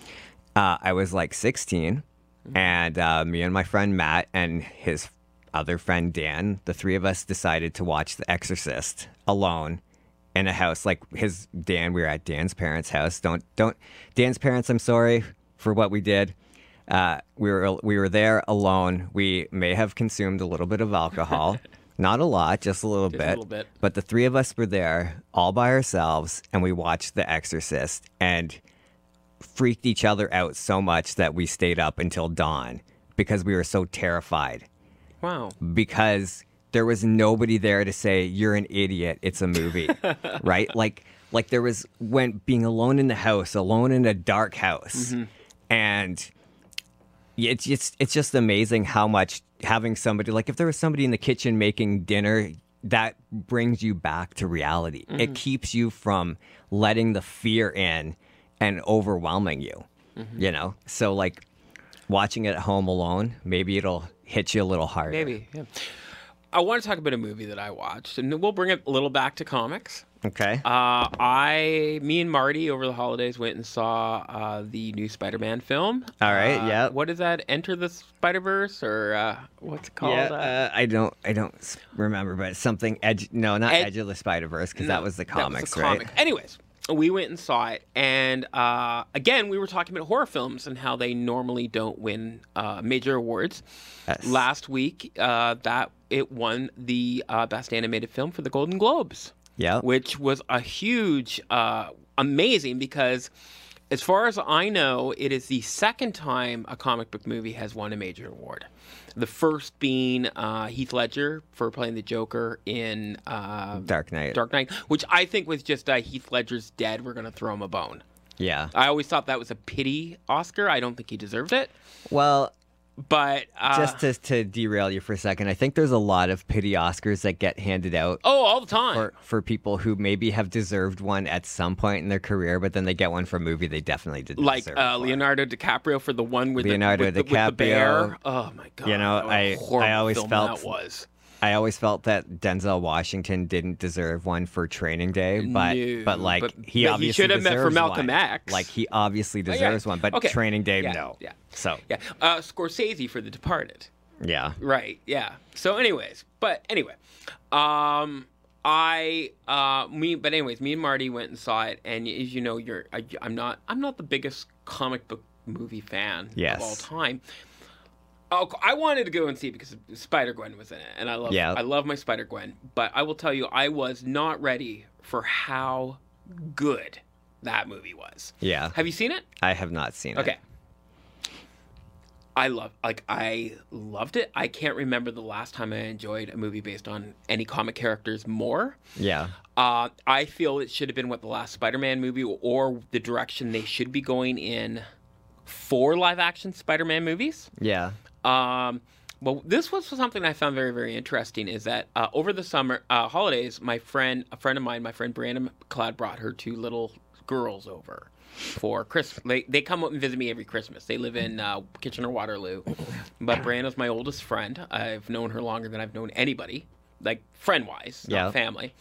Uh, I was like sixteen, and uh, me and my friend Matt and his other friend Dan, the three of us decided to watch The Exorcist alone in a house. Like his Dan, we were at Dan's parents' house. Don't don't Dan's parents. I'm sorry for what we did. Uh, we were we were there alone. We may have consumed a little bit of alcohol, not a lot, just a little Just a bit. little bit. But the three of us were there all by ourselves, and we watched The Exorcist. And freaked each other out so much that we stayed up until dawn because we were so terrified. Wow. Because there was nobody there to say, you're an idiot, it's a movie, right? Like, like there was when being alone in the house, alone in a dark house, mm-hmm. and it's, it's, it's just amazing how much having somebody, like if there was somebody in the kitchen making dinner, that brings you back to reality. Mm-hmm. It keeps you from letting the fear in and overwhelming you, mm-hmm. you know? So like watching it at home alone, maybe it'll hit you a little harder. Maybe, yeah. I want to talk about a movie that I watched, and we'll bring it a little back to comics. Okay. Uh, I, me and Marty over the holidays went and saw uh, the new Spider-Man film. All right, uh, yeah. What is that? Enter the Spider-Verse, or uh, what's it called? Yeah, uh, uh, I don't, I don't s- remember, but it's something edge. No, not Ed- Edge of the Spider-Verse, because no, that was the comics, that was the right? comic. Anyways, we went and saw it, and uh, again, we were talking about horror films and how they normally don't win uh, major awards. Yes. Last week, uh, that it won the uh, Best Animated Film for the Golden Globes. Yeah. Which was a huge, uh, amazing, because as far as I know, it is the second time a comic book movie has won a major award. The first being uh, Heath Ledger for playing the Joker in uh, Dark Knight. Dark Knight, which I think was just uh, Heath Ledger's dead. We're going to throw him a bone. Yeah. I always thought that was a pity Oscar. I don't think he deserved it. Well, But uh, just to, to derail you for a second, I think there's a lot of pity Oscars that get handed out oh, all the time. for, for people who maybe have deserved one at some point in their career, but then they get one for a movie they definitely didn't like deserve. uh, for. Leonardo DiCaprio for the one with, Leonardo the, with, the, with the bear. DiCaprio. Oh my god! You know, what a I- horrible I always film felt- that was. I always felt that Denzel Washington didn't deserve one for Training Day, but No, but like but- he but he obviously should have met for deserves Malcolm one. X. Like he obviously Oh, yeah. deserves one, but Okay. Training Day, Yeah, no. yeah. So Yeah, uh, Scorsese for The Departed. yeah, Right. Yeah. So, anyways, but anyway, um, I uh me but anyways, me and Marty went and saw it, and as you know, you're I, I'm not I'm not the biggest comic book movie fan Yes. of all time. Oh, I wanted to go and see it because Spider-Gwen was in it, and I love Yeah. I love my Spider-Gwen. But I will tell you, I was not ready for how good that movie was. yeah. Have you seen it? I have not seen it. Okay. I love like I loved it. I can't remember the last time I enjoyed a movie based on any comic characters more. Yeah. Uh, I feel it should have been what the last Spider-Man movie, or the direction they should be going in for live-action Spider-Man movies. Yeah. Um, well, this was something I found very, very interesting. Is that uh, over the summer uh, holidays, my friend, a friend of mine, my friend Brandon McLeod, brought her two little girls over for Christmas. They they come up and visit me every Christmas. They live in uh, Kitchener-Waterloo, but Brandon's my oldest friend. I've known her longer than I've known anybody, like friend-wise, not Yeah. family.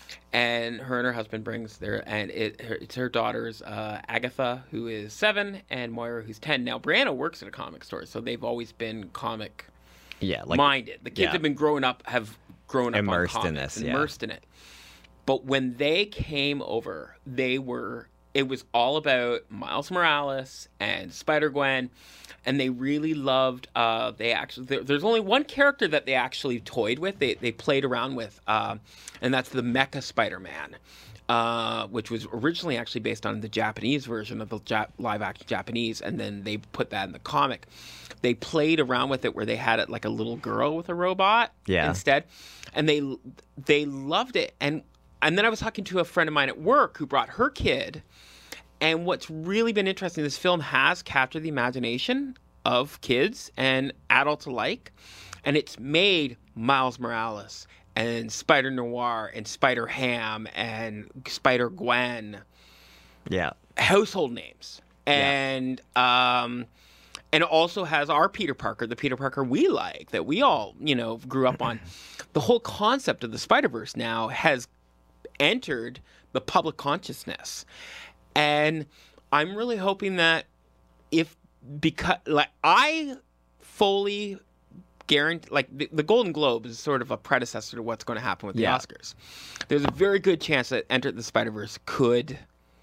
And her and her husband brings their, and it, her, it's her daughters, uh, Agatha, who is seven, and Moira, who's ten. Now, Brianna works at a comic store, so they've always been comic Yeah. Like minded. The kids yeah. have been growing up, have grown up Immersed on in comics, this, yeah. immersed in it. But when they came over, they were, it was all about Miles Morales and Spider-Gwen, and they really loved, uh, they actually, there, there's only one character that they actually toyed with, they, they played around with, uh, and that's the Mecha Spider-Man. Uh, which was originally actually based on the Japanese version of the Jap- live-action Japanese, and then they put that in the comic. They played around with it where they had it like a little girl with a robot Yeah. instead, and they they loved it. And and then I was talking to a friend of mine at work who brought her kid, and what's really been interesting, this film has captured the imagination of kids and adults alike, and it's made Miles Morales and Spider-Noir and Spider-Ham and Spider-Gwen Yeah. household names. And um, and it also has our Peter Parker, the Peter Parker we like, that we all, you know, grew up on. The whole concept of the Spider-Verse now has entered the public consciousness. And I'm really hoping that if, because, like, I fully guarantee, like, the, the Golden Globe is sort of a predecessor to what's going to happen with the Yeah. Oscars. There's a very good chance that Enter the Spider-Verse could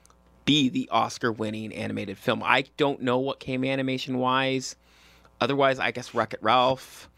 be the Oscar-winning animated film. I don't know what came animation-wise. Otherwise, I guess Wreck-It Ralph.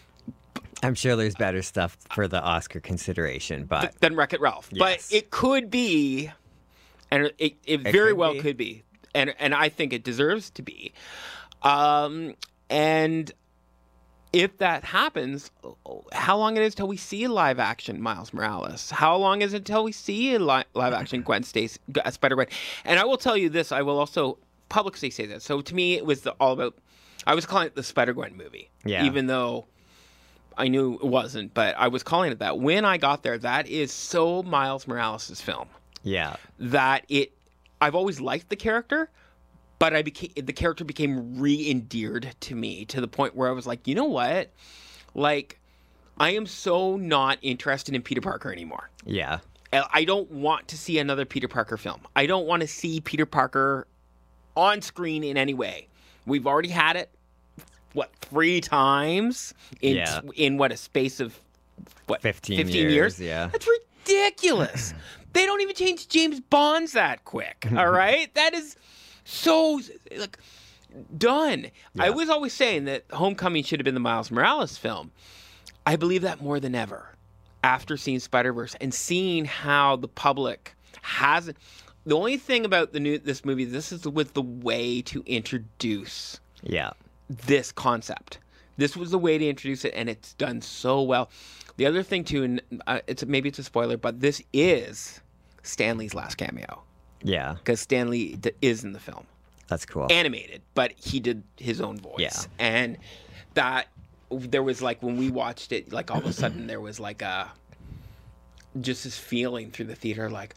I'm sure there's better stuff for the Oscar consideration, but Than Wreck-It Ralph. Yes. But it could be, and it, it, It very could well be. could be, and and I think it deserves to be. Um, and if that happens, how long it is till we see live action Miles Morales? How long is it till we see a li- live action Gwen Stacy, uh, Spider-Gwen? And I will tell you this, I will also publicly say this. So to me, it was the, all about, I was calling it the Spider-Gwen movie. Yeah. Even though I knew it wasn't, but I was calling it that. When I got there, that is so Miles Morales' film. Yeah. That it, I've always liked the character, but I became the character became re-endeared to me to the point where I was like, you know what? Like, I am so not interested in Peter Parker anymore. Yeah. I don't want to see another Peter Parker film. I don't want to see Peter Parker on screen in any way. We've already had it, what, three times in Yeah. in what a space of what fifteen, fifteen years, years? yeah. That's ridiculous. They don't even change James Bonds that quick. All right, that is. So, like, done. Yeah. I was always saying that Homecoming should have been the Miles Morales film. I believe that more than ever after seeing Spider-Verse and seeing how the public hasn't. The only thing about the new this movie, this is was the way to introduce Yeah. this concept. This was the way to introduce it, and it's done so well. The other thing too, and uh, it's maybe it's a spoiler, but this is Stanley's last cameo. Yeah. Because Stan Lee d- is in the film. That's cool. Animated, but he did his own voice. Yeah. And that, there was like, when we watched it, like all of a sudden there was like a, just this feeling through the theater, like,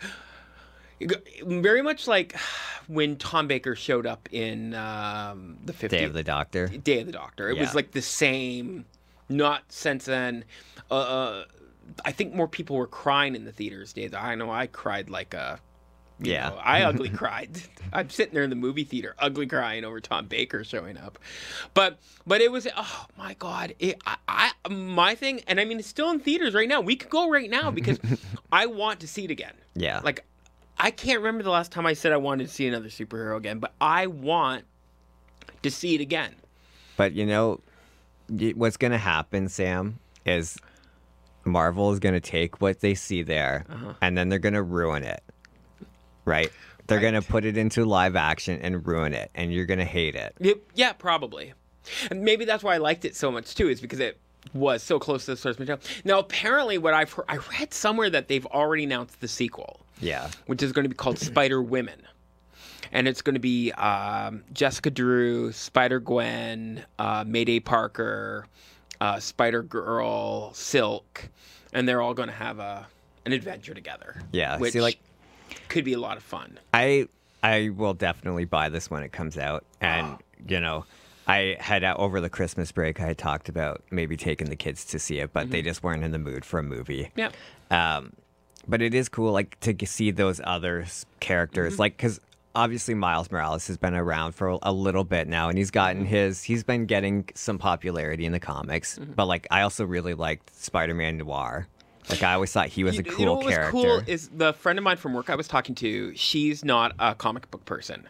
very much like when Tom Baker showed up in um, the fiftieth. Day of the Doctor. Day of the Doctor. It Yeah. was like the same, not since then. Uh, uh, I think more people were crying in the theaters. Days. I know I cried like a. You Yeah. know, I ugly cried. I'm sitting there in the movie theater, ugly crying over Tom Baker showing up. But but it was, oh my God. It, I, I my thing, and I mean, it's still in theaters right now. We could go right now because I want to see it again. Yeah. Like, I can't remember the last time I said I wanted to see another superhero again, but I want to see it again. But you know, y- what's going to happen, Sam, is Marvel is going to take what they see there Uh-huh. and then they're going to ruin it. Right? They're Right. going to put it into live action and ruin it, and you're going to hate it. Yep, yeah, probably. And maybe that's why I liked it so much too, is because it was so close to the source material. Now, apparently, what I've heard, I read somewhere that they've already announced the sequel, Yeah. which is going to be called Spider Women, and it's going to be um, Jessica Drew, Spider Gwen, uh, Mayday Parker, uh, Spider Girl, Silk, and they're all going to have a an adventure together. Yeah. which See, like, could be a lot of fun. I I will definitely buy this when it comes out. And, Oh. you know, I had uh, over the Christmas break, I had talked about maybe taking the kids to see it, but they just weren't in the mood for a movie. Yeah. Um, but it is cool, like, to g- see those other s- characters, like, because obviously Miles Morales has been around for a, a little bit now, and he's gotten his, he's been getting some popularity in the comics. But like, I also really liked Spider-Man Noir. Like, I always thought he was You- a cool you know what character. was cool is the friend of mine from work I was talking to, she's not a comic book person.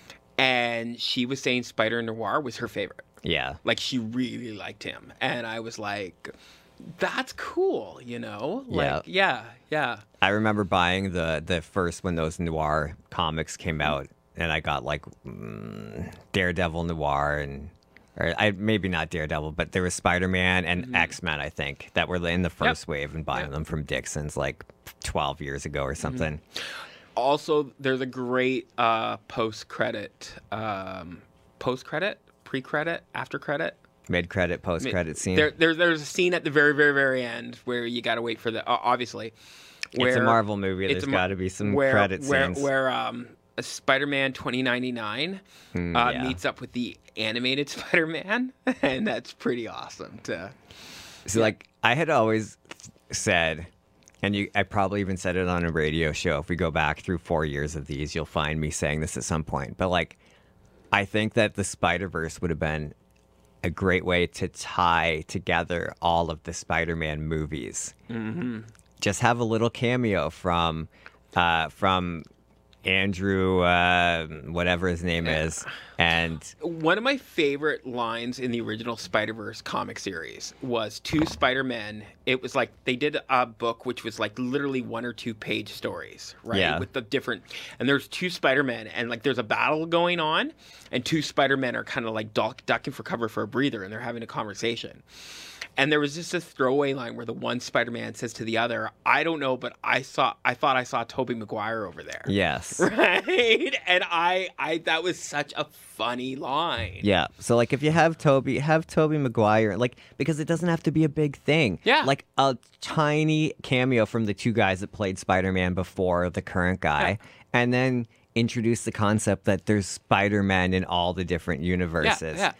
And she was saying Spider Noir was her favorite. Yeah. Like, she really liked him. And I was like, that's cool, you know? Like, yeah, yeah. I remember buying the the first when those Noir comics came out, and I got like mm, Daredevil Noir and. Or I maybe not Daredevil, but there was Spider-Man and Mm-hmm. X-Men, I think, that were in the first wave and buying Yep. them from Dixon's like twelve years ago or something. Also, there's a great uh, post-credit, um, post-credit, pre-credit, after-credit. Mid-credit, post-credit scene. There, there, there's a scene at the very, very, very end where you got to wait for the, uh, obviously. Where it's a Marvel movie. it's There's a Mar- got to be some where, credit where, scenes. Where um, a Spider-Man twenty ninety-nine Mm, uh, yeah. meets up with the animated Spider-Man, and that's pretty awesome. To So, like, I had always said, and you, I probably even said it on a radio show. If we go back through four years of these, you'll find me saying this at some point. But, like, I think that the Spider-Verse would have been a great way to tie together all of the Spider-Man movies. Mm-hmm. Just have a little cameo from, uh, from Andrew, uh, whatever his name is, and one of my favorite lines in the original Spider-Verse comic series was two Spider-Men. It was like they did a book which was like literally one or two page stories, right? Yeah. With the different, and there's two Spider-Men, and like there's a battle going on, and two Spider-Men are kind of like duck, ducking for cover for a breather, and they're having a conversation. And there was just this throwaway line where the one Spider-Man says to the other, "I don't know, but I saw, I thought I saw Tobey Maguire over there." yes. Right? And I, I, that was such a funny line. Yeah. So like if you have Toby, have Tobey Maguire, like because it doesn't have to be a big thing. Yeah. Like a tiny cameo from the two guys that played Spider-Man before the current guy, Yeah. and then introduce the concept that there's Spider-Man in all the different universes. Yeah, yeah.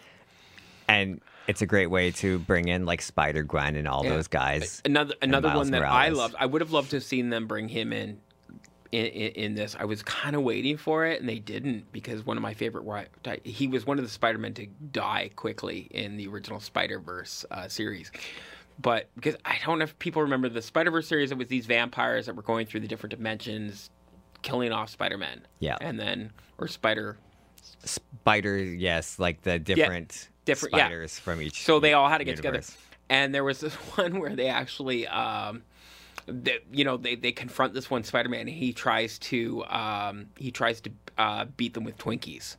And it's a great way to bring in like Spider-Gwen and all Yeah. those guys. Another another Miles one that I Morales. loved. I would have loved to have seen them bring him in in, in, in this. I was kind of waiting for it, and they didn't, because one of my favorite. He was one of the Spider-Men to die quickly in the original Spider-Verse uh, series. But because I don't know if people remember the Spider-Verse series, it was these vampires that were going through the different dimensions, killing off Spider-Man. Yeah. And then or Spider. Spider, yes, like the different, different- yeah. spiders from each. So they all had to get universe. together. And there was this one where they actually, um, they, you know, they, they confront this one Spider-Man, and he tries to um, he tries to uh, beat them with Twinkies,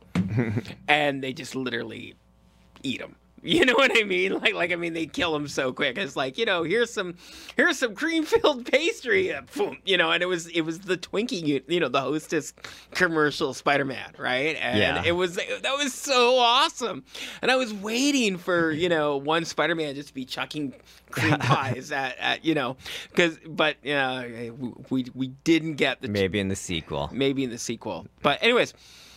and they just literally eat him. You know what I mean? Like, like I mean, they kill him so quick. It's like, you know, here's some, here's some cream-filled pastry, uh, boom, you know. And it was, it was the Twinkie, you know, the Hostess commercial Spider-Man, right? And Yeah. it was, that was so awesome. And I was waiting for, you know, one Spider-Man just to be chucking cream pies at, at you know, because, but yeah, we we didn't get the Maybe in the sequel. maybe in the sequel. But anyways,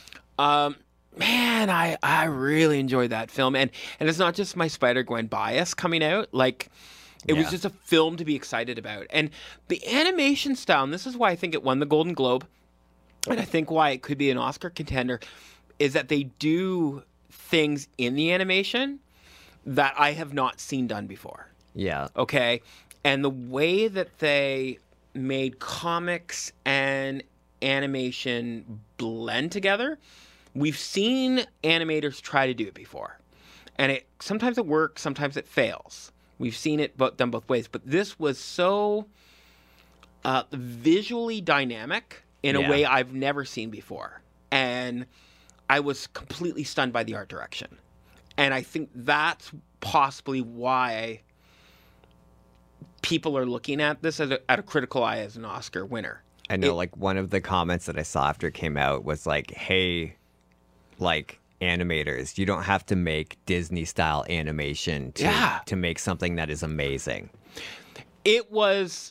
um. Man, I, I really enjoyed that film. And and it's not just my Spider-Gwen bias coming out. Like, it was Yeah. just a film to be excited about. And the animation style, and this is why I think it won the Golden Globe, and I think why it could be an Oscar contender, is that they do things in the animation that I have not seen done before. Yeah. Okay? And the way that they made comics and animation blend together, we've seen animators try to do it before, and it sometimes it works, sometimes it fails. We've seen it but done both ways, but this was so uh, visually dynamic in a Yeah. way I've never seen before, and I was completely stunned by the art direction. And I think that's possibly why people are looking at this as a, at a critical eye as an Oscar winner. I know, It- like, one of the comments that I saw after it came out was like, hey, like, animators, you don't have to make Disney-style animation to, Yeah. to make something that is amazing. It was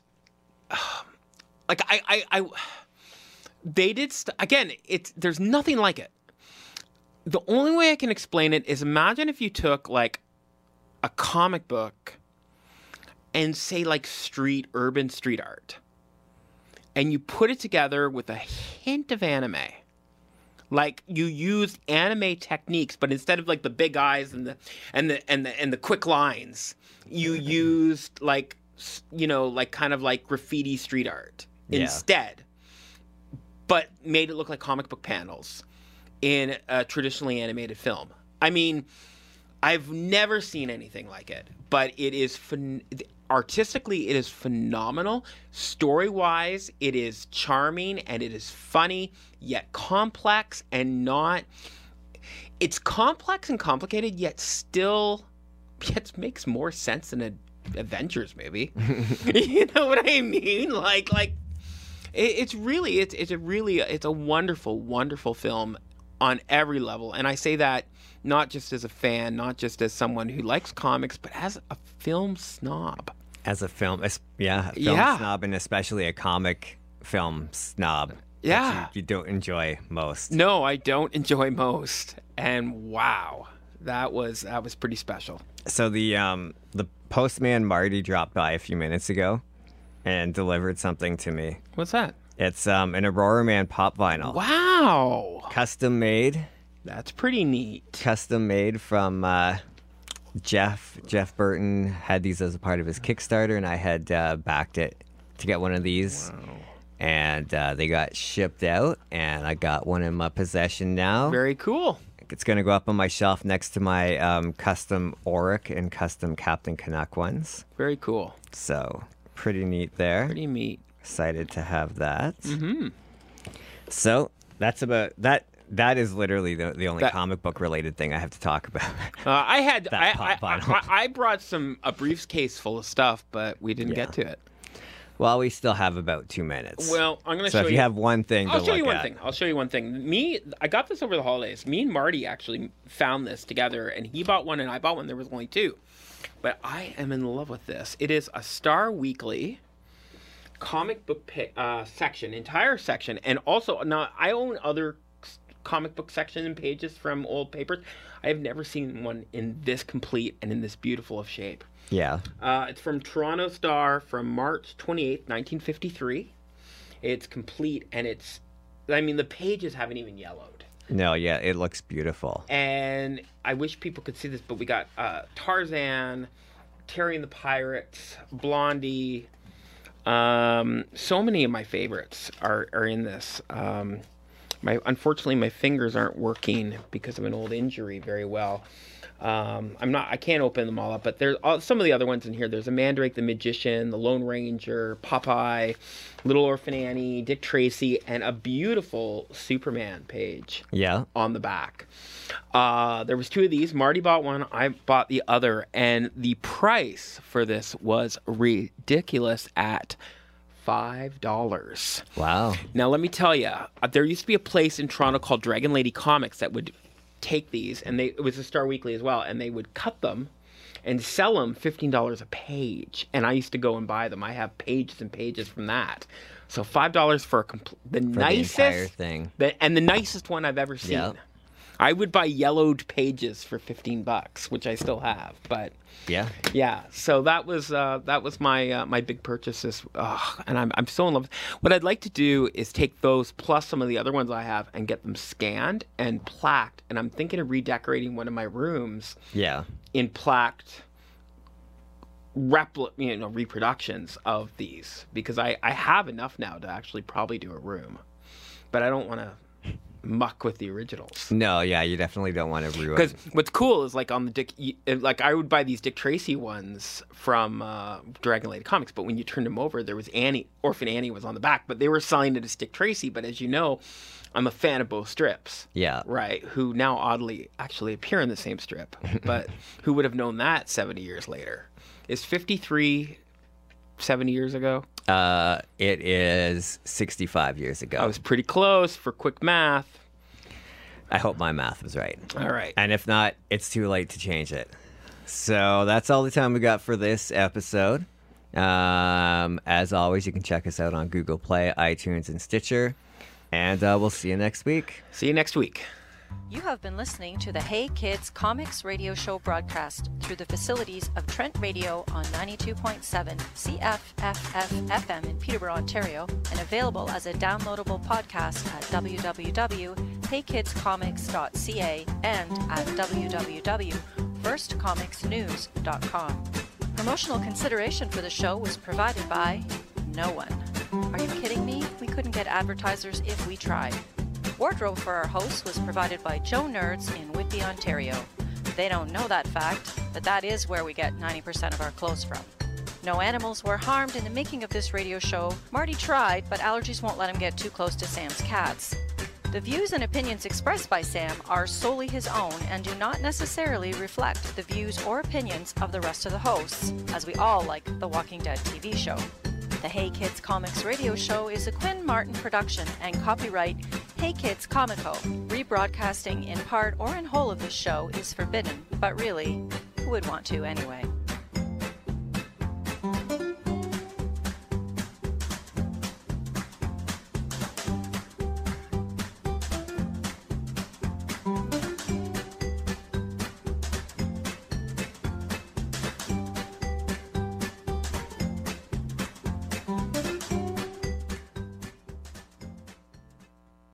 like I, I, I they did st- again. It's there's nothing like it. The only way I can explain it is imagine if you took like a comic book and say like street urban street art, and you put it together with a hint of anime. Like you used anime techniques, but instead of like the big eyes and the and the and the and the quick lines, you used like s- you know like kind of like graffiti street art Yeah. instead, but made it look like comic book panels in a traditionally animated film. I mean, I've never seen anything like it, but it is phen- artistically it is phenomenal. Story-wise, it is charming and it is funny, yet complex and not it's complex and complicated, yet still yet makes more sense than an Avengers movie. You know what I mean? Like like it, it's really it's it's a really it's a wonderful wonderful film on every level, and I say that not just as a fan, not just as someone who likes comics, but as a film snob. As a film, es- yeah, a film Yeah. snob, and especially a comic film snob. that Yeah. you, you don't enjoy most. No, I don't enjoy most, and wow, that was that was pretty special. So the um the postman Marty dropped by a few minutes ago, and delivered something to me. What's that? It's um an Aurora Man pop vinyl, Wow, custom made, that's pretty neat. custom made from uh, Jeff. Jeff Burton had these as a part of his Kickstarter, and I had uh, backed it to get one of these. and uh, they got shipped out, and I got one in my possession now. Very cool. It's going to go up on my shelf next to my um, custom Auric and custom Captain Canuck ones. Very cool. So, pretty neat there. Pretty neat. Excited to have that. Mm-hmm. So, that's about that. That is literally the, the only That- comic book related thing I have to talk about. Uh, I had I, That I, pop vinyl. I, I brought some a briefcase full of stuff, but we didn't Yeah. get to it. Well, we still have about two minutes. Well, I'm going to so show if you. you have one thing I'll to show look you one at. thing. I'll show you one thing. Me, I got this over the holidays. Me and Marty actually found this together, and he bought one, and I bought one. There was only two, but I am in love with this. It is a Star Weekly comic book pa- uh, section, entire section, and also now I own other s- comic book section and pages from old papers. I have never seen one in this complete and in this beautiful of shape. Yeah. Uh, it's from Toronto Star from March twenty-eighth, nineteen fifty-three. It's complete, and it's, I mean, the pages haven't even yellowed. No, yeah, it looks beautiful. And I wish people could see this, but we got uh, Tarzan, Terry and the Pirates, Blondie. Um, so many of my favorites are, are in this. Um, my unfortunately, my fingers aren't working because of an old injury very well. Um, I'm not. I can't open them all up, but there's all, some of the other ones in here. There's a Mandrake the Magician, the Lone Ranger, Popeye, Little Orphan Annie, Dick Tracy, and a beautiful Superman page Yeah. on the back. Uh, there was two of these. Marty bought one. I bought the other, and the price for this was ridiculous at five dollars. Wow. Now, let me tell you, there used to be a place in Toronto called Dragon Lady Comics that would take these, and they it was a Star Weekly as well, and they would cut them and sell them fifteen dollars a page. And I used to go and buy them. I have pages and pages from that. So five dollars for a compl- the For nicest the entire thing. the, and the nicest one I've ever seen. Yeah. I would buy yellowed pages for fifteen bucks, which I still have. But Yeah. yeah, so that was uh, that was my uh, my big purchases, Ugh, and I'm I'm so in love. What I'd like to do is take those plus some of the other ones I have and get them scanned and plaqued. And I'm thinking of redecorating one of my rooms Yeah. in plaqued repli- you know reproductions of these, because I I have enough now to actually probably do a room, but I don't want to muck with the originals. No, yeah, you definitely don't want to ruin. Because what's cool is like on the Dick, y- like I would buy these Dick Tracy ones from uh, Dragon Lady Comics, but when you turned them over, there was Annie, Orphan Annie was on the back, but they were selling it as Dick Tracy. But as you know, I'm a fan of both strips. Yeah. Right. Who now oddly actually appear in the same strip, but who would have known that seventy years later? Is fifty-three seventy years ago? Uh, it is sixty-five years ago. I was pretty close for quick math. I hope my math was right. All right. And if not, it's too late to change it. So that's all the time we got for this episode. Um, as always, you can check us out on Google Play, iTunes, and Stitcher. And uh, we'll see you next week. See you next week. You have been listening to the Hey Kids Comics radio show broadcast through the facilities of Trent Radio on ninety-two point seven C F F F F M in Peterborough, Ontario, and available as a downloadable podcast at w w w dot hey kids comics dot c a and at w w w dot first comics news dot com. Promotional consideration for the show was provided by no one. Are you kidding me? We couldn't get advertisers if we tried. Wardrobe for our hosts was provided by Joe Nerds in Whitby, Ontario. They don't know that fact, but that is where we get ninety percent of our clothes from. No animals were harmed in the making of this radio show. Marty tried, but allergies won't let him get too close to Sam's cats. The views and opinions expressed by Sam are solely his own and do not necessarily reflect the views or opinions of the rest of the hosts, as we all like The Walking Dead T V show. The Hey Kids Comics radio show is a Quinn Martin production and copyright Hey Kids Comico. Rebroadcasting in part or in whole of this show is forbidden, but really, who would want to anyway?